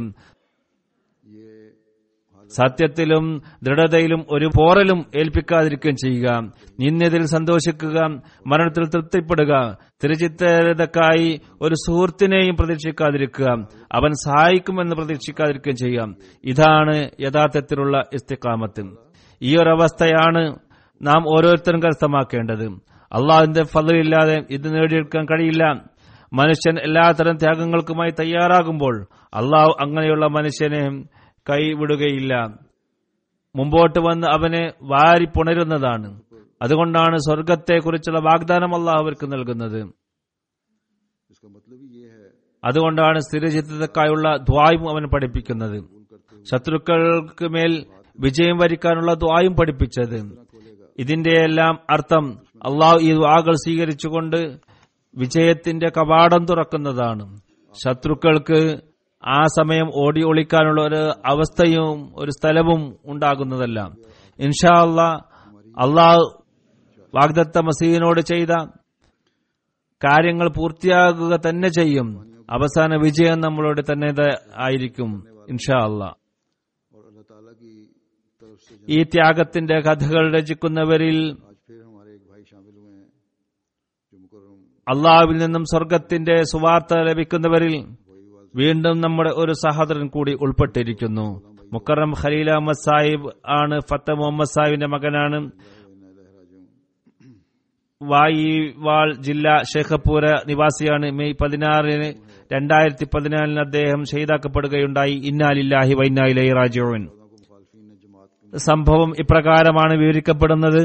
സത്യത്തിലും ദൃഢതയിലും ഒരു പോറലും ഏൽപ്പിക്കാതിരിക്കുകയും ചെയ്യുക. നിന്യതിൽ സന്തോഷിക്കുക, മരണത്തിൽ തൃപ്തിപ്പെടുക. തിരുചിത്തരതക്കായി ഒരു സുഹൃത്തിനെയും പ്രതീക്ഷിക്കാതിരിക്കുക, അവൻ സഹായിക്കുമെന്ന് പ്രതീക്ഷിക്കാതിരിക്കുകയും ചെയ്യുക. ഇതാണ് യഥാർത്ഥത്തിലുള്ള ഇസ്തിഖാമത്ത്. ഈ ഒരു അവസ്ഥയാണ് നാം ഓരോരുത്തരും കരസ്ഥമാക്കേണ്ടത്. അള്ളാഹുവിന്റെ ഫദ്ലില്ലാതെ ഇത് നേടിയെടുക്കാൻ കഴിയില്ല. മനുഷ്യൻ എല്ലാത്തരം ത്യാഗങ്ങൾക്കുമായി തയ്യാറാകുമ്പോൾ അള്ളാഹു അങ്ങനെയുള്ള മനുഷ്യനെ കൈവിടുകയില്ല. മുമ്പോട്ട് വന്ന് അവനെ വാരി പുണരുന്നതാണ്. അതുകൊണ്ടാണ് സ്വർഗത്തെക്കുറിച്ചുള്ള വാഗ്ദാനം അള്ളാഹു അവർക്ക് നൽകുന്നത്. इसका मतलब ही ये है അതുകൊണ്ടാണ് സ്ഥിരചിത്തതക്കായുള്ള ദ്വായും അവൻ പഠിപ്പിക്കുന്നത്. ശത്രുക്കൾക്ക് മേൽ വിജയം വരിക്കാനുള്ള ദ്വായും പഠിപ്പിച്ചത്. ഇതിന്റെയെല്ലാം അർത്ഥം അള്ളാഹു ഈ ദ്വാകൾ സ്വീകരിച്ചുകൊണ്ട് വിജയത്തിന്റെ കവാടം തുറക്കുന്നതാണ്. ശത്രുക്കൾക്ക് ആ സമയം ഓടി ഒളിക്കാനുള്ള ഒരു അവസ്ഥയും ഒരു സ്ഥലവും ഉണ്ടാകുന്നതല്ല. ഇൻഷാ അല്ലാഹ് അള്ളാഹു വാഗ്ദത്ത മസീഹിനോട് ചെയ്ത കാര്യങ്ങൾ പൂർത്തിയാകുക തന്നെ ചെയ്യും. അവസാന വിജയം നമ്മളോട് തന്നെ ആയിരിക്കും ഇൻഷാ അല്ലാഹ്. और अल्लाह ताला की तरफ से ഈ ത്യാഗത്തിന്റെ കഥകൾ രചിക്കുന്നവരിൽ आज फिर हमारे एक भाई शामिल हुए हैं जो मुकर्रम അള്ളാഹുവിൽ നിന്നും സ്വർഗത്തിന്റെ സുവാർത്ത ലഭിക്കുന്നവരിൽ വീണ്ടും നമ്മുടെ ഒരു സഹോദരൻ കൂടി ഉൾപ്പെട്ടിരിക്കുന്നു. മുക്കറം ഖലീൽ അഹമ്മദ് സാഹിബ് ആണ്. ഫത്ത മുഹമ്മദ് സാഹിബിന്റെ മകനാണ്. വായിവാൾ ജില്ല ഷേഖപ്പൂര നിവാസിയാണ്. മെയ് പതിനാറിന് രണ്ടായിരത്തി പതിനാലിന് അദ്ദേഹം ഷഹീദാക്കപ്പെടുകയുണ്ടായി. ഇന്നാലില്ലാഹി വഇന്നാ ഇലൈഹി റാജിഊൻ. സംഭവം ഇപ്രകാരമാണ് വിവരിക്കപ്പെടുന്നത്.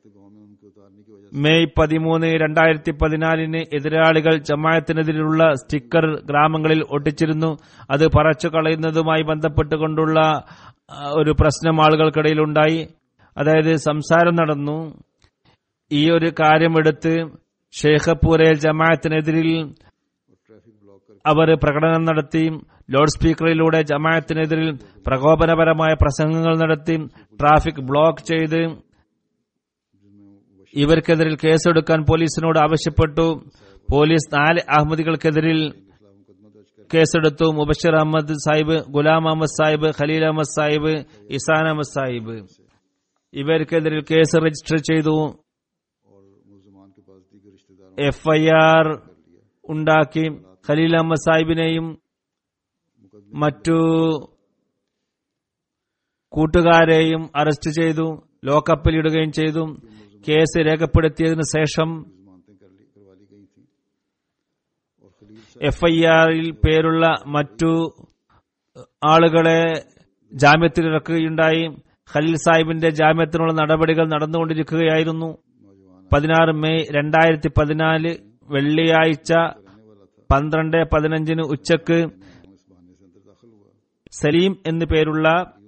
മെയ് പതിമൂന്ന് രണ്ടായിരത്തി പതിനാലിന് എതിരാളികൾ ജമാഅത്തിനെതിരെയുള്ള സ്റ്റിക്കർ ഗ്രാമങ്ങളിൽ ഒട്ടിച്ചിരുന്നു. അത് പറച്ചു കളയുന്നതുമായി ബന്ധപ്പെട്ടുകൊണ്ടുള്ള ഒരു പ്രശ്നം ആളുകൾക്കിടയിലുണ്ടായി. അതായത് സംസാരം നടന്നു. ഈ ഒരു കാര്യമെടുത്ത് ഷേഖപ്പൂരയിൽ ജമാഅത്തിനെതിരിൽ അവർ പ്രകടനം നടത്തി. ലൗഡ് സ്പീക്കറിലൂടെ ജമാഅത്തിനെതിരിൽ പ്രകോപനപരമായ പ്രസംഗങ്ങൾ നടത്തി. ട്രാഫിക് ബ്ലോക്ക് ചെയ്ത് ഇവർക്കെതിരിൽ കേസെടുക്കാൻ പോലീസിനോട് ആവശ്യപ്പെട്ടു. പോലീസ് നാല് അഹമ്മദികൾക്കെതിരിൽ കേസെടുത്തു. മുബഷിർ അഹമ്മദ് സാഹിബ്, ഗുലാം അഹമ്മദ് സാഹിബ്, ഖലീൽ അഹമ്മദ് സാഹിബ്, ഇസാൻ അഹമ്മദ് സാഹിബ് ഇവർക്കെതിരിൽ കേസ് രജിസ്റ്റർ ചെയ്തു. എഫ് ഐ ആർ ഉണ്ടാക്കി. ഖലീൽ അഹമ്മദ് സാഹിബിനെയും മറ്റു കൂട്ടുകാരെയും അറസ്റ്റ് ചെയ്തു, ലോക്കപ്പിലിടുകയും ചെയ്തു. കേസ് രേഖപ്പെടുത്തിയതിനു ശേഷം എഫ് ഐ ആറിൽ പേരുള്ള മറ്റു ആളുകളെ ജാമ്യത്തിലിറക്കുകയുണ്ടായി. ഖലീൽ സാഹിബിന്റെ ജാമ്യത്തിനുള്ള നടപടികൾ നടന്നുകൊണ്ടിരിക്കുകയായിരുന്നു. പതിനാറ് മെയ് രണ്ടായിരത്തി പതിനാല് വെള്ളിയാഴ്ച പന്ത്രണ്ട് പതിനഞ്ചിന് ഉച്ചക്ക് സലീം എന്നു പേരുള്ള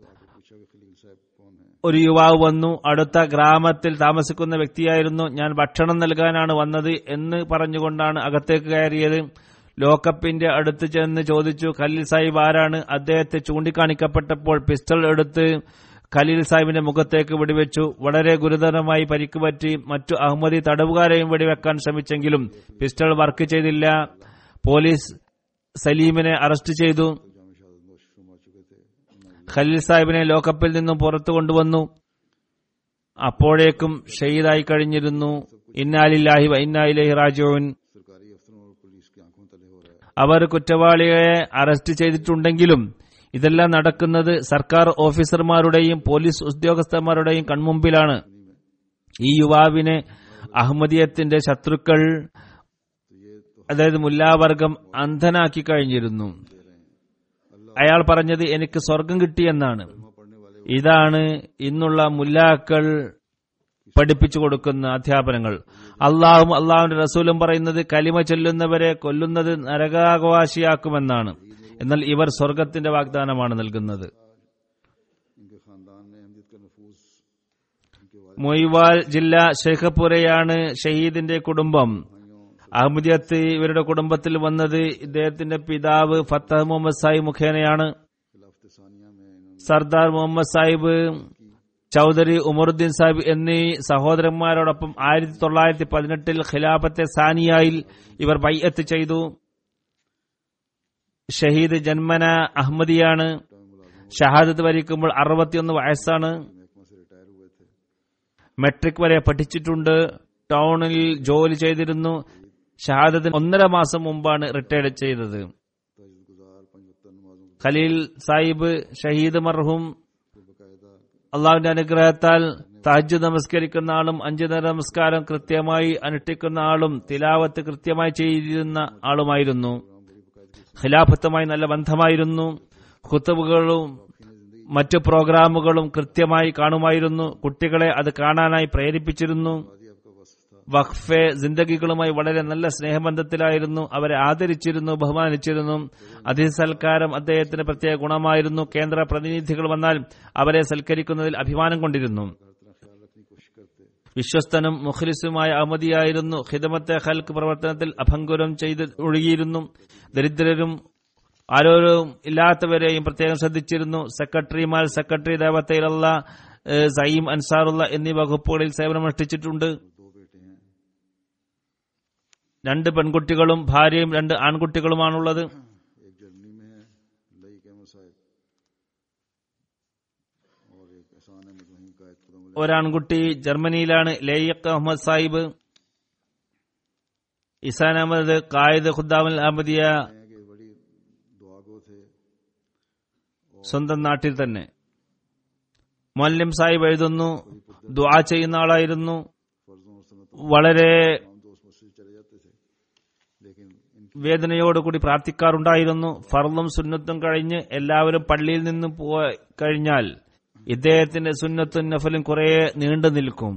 ഒരു യുവാവ് വന്നു. അടുത്ത ഗ്രാമത്തിൽ താമസിക്കുന്ന വ്യക്തിയായിരുന്നു. ഞാൻ ഭക്ഷണം നൽകാനാണ് വന്നത് എന്ന് പറഞ്ഞുകൊണ്ടാണ് അകത്തേക്ക് കയറിയത്. ലോക്കപ്പിന്റെ അടുത്ത് ചെന്ന് ചോദിച്ചു, ഖലീൽ സാഹിബ് ആരാണ്? അദ്ദേഹത്തെ ചൂണ്ടിക്കാണിക്കപ്പെട്ടപ്പോൾ പിസ്റ്റൾ എടുത്ത് ഖലീൽ സാഹിബിന്റെ മുഖത്തേക്ക് വെടിവെച്ചു. വളരെ ഗുരുതരമായി പരിക്ക് പറ്റി. മറ്റു അഹമ്മദി തടവുകാരെയും വെടിവെക്കാൻ ശ്രമിച്ചെങ്കിലും പിസ്റ്റൾ വർക്ക് ചെയ്തില്ല. പോലീസ് സലീമിനെ അറസ്റ്റ് ചെയ്തു. ഖലീൽ സാഹിബിനെ ലോക്കപ്പിൽ നിന്നും പുറത്തു കൊണ്ടുവന്നു. അപ്പോഴേക്കും ഷഹീദായി കഴിഞ്ഞിരുന്നു. ഇന്നാലില്ലാഹി വഇന്നാ ഇലൈഹി റാജിഊൻ. അവർ കുറ്റവാളിയെ അറസ്റ്റ് ചെയ്തിട്ടുണ്ടെങ്കിലും ഇതെല്ലാം നടക്കുന്നത് സർക്കാർ ഓഫീസർമാരുടെയും പോലീസ് ഉദ്യോഗസ്ഥന്മാരുടെയും കൺമുമ്പിലാണ്. ഈ യുവാവിനെ അഹമ്മദിയത്തിന്റെ ശത്രുക്കൾ, അതായത് മുല്ലാവർഗം അന്ധനാക്കി കഴിഞ്ഞിരുന്നു. അയാൾ പറഞ്ഞത് എനിക്ക് സ്വർഗം കിട്ടിയെന്നാണ്. ഇതാണ് ഇന്നുള്ള മുല്ലാക്കൾ പഠിപ്പിച്ചു കൊടുക്കുന്ന അധ്യാപനങ്ങൾ. അള്ളാഹും അള്ളാഹുവിന്റെ റസൂലും പറയുന്നത് കലിമ ചൊല്ലുന്നവരെ കൊല്ലുന്നത് നരകാവകാശിയാക്കുമെന്നാണ്. എന്നാൽ ഇവർ സ്വർഗത്തിന്റെ വാഗ്ദാനമാണ് നൽകുന്നത്. മൊയ്വാൽ ജില്ല ഷേഖപ്പുരയാണ് ഷഹീദിന്റെ കുടുംബം. അഹമ്മദിയത്ത് ഇവരുടെ കുടുംബത്തിൽ വന്നത് ഇദ്ദേഹത്തിന്റെ പിതാവ് ഫത്തഹ് മുഹമ്മദ് സാഹിബ് മുഖേനയാണ്. സർദാർ മുഹമ്മദ് സാഹിബ്, ചൌധരി ഉമറുദ്ദീൻ സാഹിബ് എന്നീ സഹോദരന്മാരോടൊപ്പം ആയിരത്തി തൊള്ളായിരത്തി പതിനെട്ടിൽ ഖിലാഫത്തെ സാനിയായിൽ ഇവർ ബൈഅത്ത് ചെയ്തു. ഷഹീദ് ജന്മന അഹമ്മദിയാണ്. ഷഹാദത്ത് വരിക്കുമ്പോൾ അറുപത്തിയൊന്ന് വയസ്സാണ്. മെട്രിക് വരെ പഠിച്ചിട്ടുണ്ട്. ടൗണിൽ ജോലി ചെയ്തിരുന്നു. ഷഹാദത്തിന് ഒന്നര മാസം മുമ്പാണ് റിട്ടയർഡ് ചെയ്തത്. ഖലീൽ സാഹിബ് ഷഹീദ് മർഹൂം അള്ളാഹുവിന്റെ അനുഗ്രഹത്താൽ തഹജ്ജുദ് നമസ്കരിക്കുന്ന ആളും അഞ്ചു നേര നമസ്കാരം കൃത്യമായി അനുഷ്ഠിക്കുന്ന ആളും തിലാവത്ത് കൃത്യമായി ചെയ്തിരുന്ന ആളുമായിരുന്നു. ഖിലാഫത്തുമായി നല്ല ബന്ധമായിരുന്നു. ഖുതുബുകളും മറ്റു പ്രോഗ്രാമുകളും കൃത്യമായി കാണുമായിരുന്നു. കുട്ടികളെ അത് കാണാനായി പ്രേരിപ്പിച്ചിരുന്നു. വഖഫെ ജിന്ദഗികളുമായി വളരെ നല്ല സ്നേഹബന്ധത്തിലായിരുന്നു. അവരെ ആദരിച്ചിരുന്നു, ബഹുമാനിച്ചിരുന്നു. അതിഥി സൽക്കാരം അദ്ദേഹത്തിന് പ്രത്യേക ഗുണമായിരുന്നു. കേന്ദ്ര പ്രതിനിധികൾ വന്നാൽ അവരെ സൽക്കരിക്കുന്നതിൽ അഭിമാനം കൊണ്ടിരുന്നു. വിശ്വസ്തനും മുഖ്ലിസുമായ അഹമ്മദിയായിരുന്നു. ഖിദമത്തെ ഖൽക്ക് പ്രവർത്തനത്തിൽ അഭംഗുരം ചെയ്ത് ഒഴുകിയിരുന്നു. ദരിദ്രരും ആരോരും ഇല്ലാത്തവരെയും പ്രത്യേകം ശ്രദ്ധിച്ചിരുന്നു. സെക്രട്ടറിമാർ, സെക്രട്ടറി ദേവത്തയിലുള്ള സയീം അൻസാറുള്ള എന്നീ വകുപ്പുകളിൽ സേവനമനുഷ്ഠിച്ചിട്ടുണ്ട്. രണ്ട് പെൺകുട്ടികളും ഭാര്യയും രണ്ട് ആൺകുട്ടികളുമാണുള്ളത്. ഒരാൺകുട്ടി ജർമ്മനിയിലാണ്, ലയ്യഖ് അഹമ്മദ് സാഹിബ്. ഇസാൻ അഹമ്മദ് ഖായിദ് ഖുദ്ദാമുൽ അഹമ്മദിയ സ്വന്തം നാട്ടിൽ തന്നെ. മുഅല്ലിം സാഹിബ് എഴുതുന്നു, ദുആ ചെയ്യുന്ന ആളായിരുന്നു. വളരെ വേദനയോടുകൂടി പ്രാർത്ഥിക്കാറുണ്ടായിരുന്നു. ഫർളും സുന്നത്തും കഴിഞ്ഞ് എല്ലാവരും പള്ളിയിൽ നിന്ന് പോയി കഴിഞ്ഞാൽ ഇദ്ദേഹത്തിന്റെ സുന്നത്തും നഫലും കുറെ നീണ്ടു നിൽക്കും.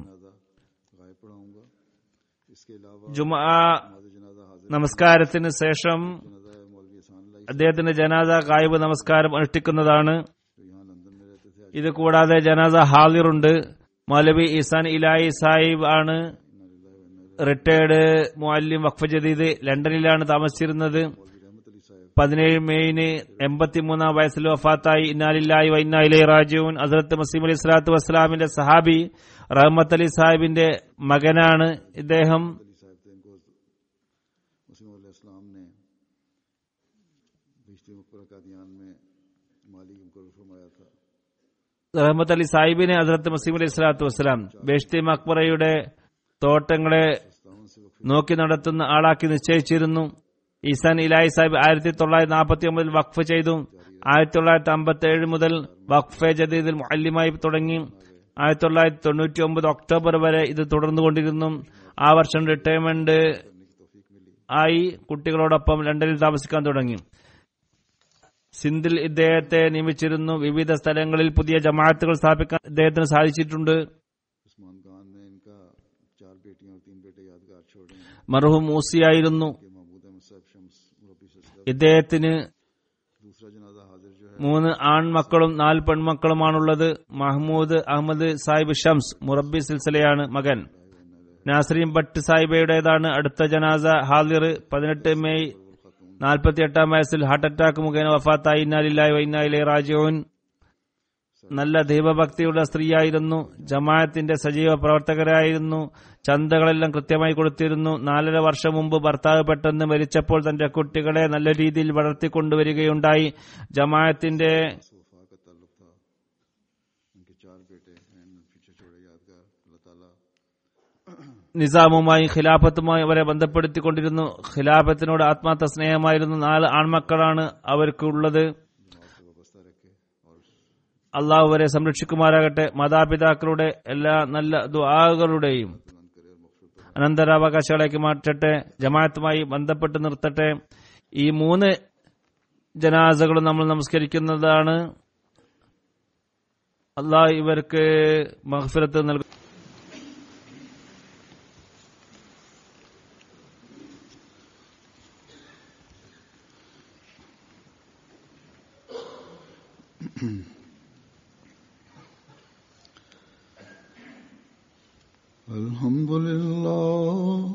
ജുമുഅ നമസ്കാരത്തിന് ശേഷം അദ്ദേഹത്തിന്റെ ജനാസ ഗായിബ് നമസ്കാരം അനുഷ്ഠിക്കുന്നതാണ്. ഇത് കൂടാതെ ജനാസ ഹാളിറുണ്ട്. മൗലവി ഇസാൻ ഇലായി സാഹിബ് ആണ് റിട്ടയർഡ് മുഅല്ലിം വഖഫ് ജദീദ്. ലണ്ടനിലാണ് താമസിച്ചിരുന്നത്. പതിനേഴ് മെയ്ന് എൺപത്തിമൂന്നാം വയസ്സിൽ വഫാത്തായി. ഇന്നാലില്ലാഹി വ ഇന്നാ ഇലൈഹി റാജിഊൻ. ഹസ്രത്ത് മസീഹ് അലൈഹി സ്വലാത്തു വസ്സലാമിന്റെ സഹാബി റഹ്മത്ത് അലി സാഹിബിന്റെ മകനാണ് ഇദ്ദേഹം. റഹ്മത്ത് അലി സാഹിബിനെ ഹസ്രത്ത് മസീഹ് അലൈഹി സ്വലാത്തു വസ്സലാം ബേഷ്തി മക്ബറയുടെ തോട്ടങ്ങളെ നോക്കി നടത്തുന്ന ആളാക്കി നിശ്ചയിച്ചിരുന്നു. ഇസാൻ ഇലായി സാഹിബ് ആയിരത്തി തൊള്ളായിരത്തി നാൽപ്പത്തി ഒമ്പതിൽ വഖഫ് ചെയ്തു. ആയിരത്തി തൊള്ളായിരത്തി അമ്പത്തി ഏഴ് മുതൽ വഖഫെ ജദീദിൽ മുഅല്ലിമായി തുടങ്ങി. ആയിരത്തി തൊള്ളായിരത്തി തൊണ്ണൂറ്റി ഒമ്പത് ഒക്ടോബർ വരെ ഇത് തുടർന്നുകൊണ്ടിരുന്നു. ആ വർഷം റിട്ടയർമെന്റ് ആയി കുട്ടികളോടൊപ്പം ലണ്ടനിൽ താമസിക്കാൻ തുടങ്ങി. സിന്ധിൽ ഇദ്ദേഹത്തെ നിയമിച്ചിരുന്നു. വിവിധ സ്ഥലങ്ങളിൽ പുതിയ ജമാഅത്തുകൾ സ്ഥാപിക്കാൻ ഇദ്ദേഹത്തിന് സാധിച്ചിട്ടുണ്ട്. മർഹൂം മൂസിയായിരുന്നു. ഇദ്ദേഹത്തിന് മൂന്ന് ആൺമക്കളും നാല് പെൺമക്കളുമാണുള്ളത്. മഹ്മൂദ് അഹമ്മദ് സാഹിബ് ഷംസ് മുറബി സിൽസിലയാണ് മകൻ. നാസരീൻ ഭട്ട് സാഹിബയുടേതാണ് അടുത്ത ജനാസ ഹാദിർ. പതിനെട്ട് മെയ് നാൽപ്പത്തി എട്ടാം വയസ്സിൽ ഹാർട്ട് അറ്റാക്ക് മുഖേന വഫാത്തായി. ഇന്നാ ലില്ലാഹി വ ഇന്നാ ഇലൈഹി റാജിഊൻ. നല്ല ദൈവഭക്തിയുള്ള സ്ത്രീയായിരുന്നു. ജമാഅത്തിന്റെ സജീവ പ്രവർത്തകരായിരുന്നു. ചന്തകളെല്ലാം കൃത്യമായി കൊടുത്തിരുന്നു. നാലര വർഷം മുമ്പ് ഭർത്താവ് പെട്ടെന്ന് മരിച്ചപ്പോൾ തന്റെ കുട്ടികളെ നല്ല രീതിയിൽ വളർത്തിക്കൊണ്ടുവരികയുണ്ടായി. ജമാഅത്തിന്റെ നിസാമുമായി ഖിലാഫത്തുമായി അവരെ ബന്ധപ്പെടുത്തിക്കൊണ്ടിരുന്നു. ഖിലാഫത്തിനോട് ആത്മാർത്ഥ സ്നേഹമായിരുന്നു. നാല് ആൺമക്കളാണ് അവർക്കുള്ളത്. അള്ളാഹു അവരെ സംരക്ഷിക്കുമാറാകട്ടെ. മാതാപിതാക്കളുടെ എല്ലാ നല്ല ദുആകളുടെയും അനന്തരാവകാശികളേക്ക് മാറ്റട്ടെ. ജമാഅത്തുമായി ബന്ധപ്പെട്ട് നിർത്തട്ടെ. ഈ മൂന്ന് ജനാസകളും നമ്മൾ നമസ്കരിക്കുന്നതാണ്. അള്ളാഹു ഇവർക്ക് മഗ്ഫിറത്ത് നൽകും. Alhamdulillah,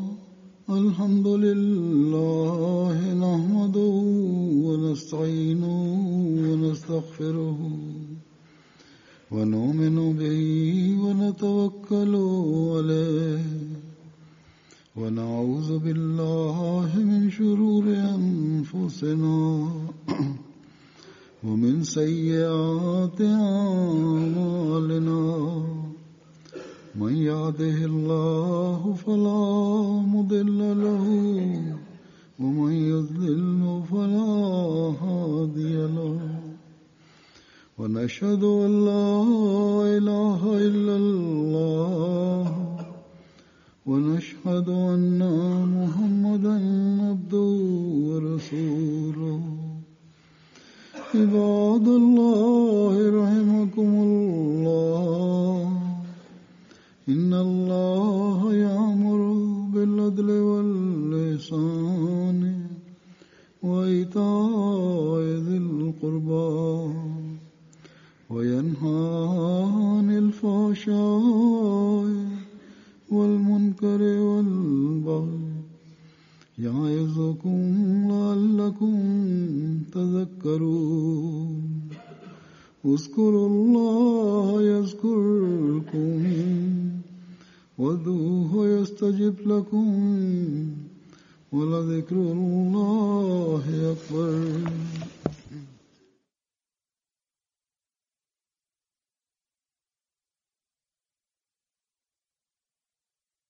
alhamdulillah, nahmaduhu wa nasta'inuhu wa nastaghfiruhu wa nu'minu bihi wa natawakkalu alayhi wa na'udhu billahi min shururi anfusina wa min sayyiati a'malina. من يهده الله فلا مضل له ومن يضلل فلا هادي له ونشهد أن لا إله إلا الله ونشهد أن محمدا عبده ورسوله. عباد الله رحمكم الله إن الله يأمر اذكروا الله يذكركم وادعوه يستجب لكم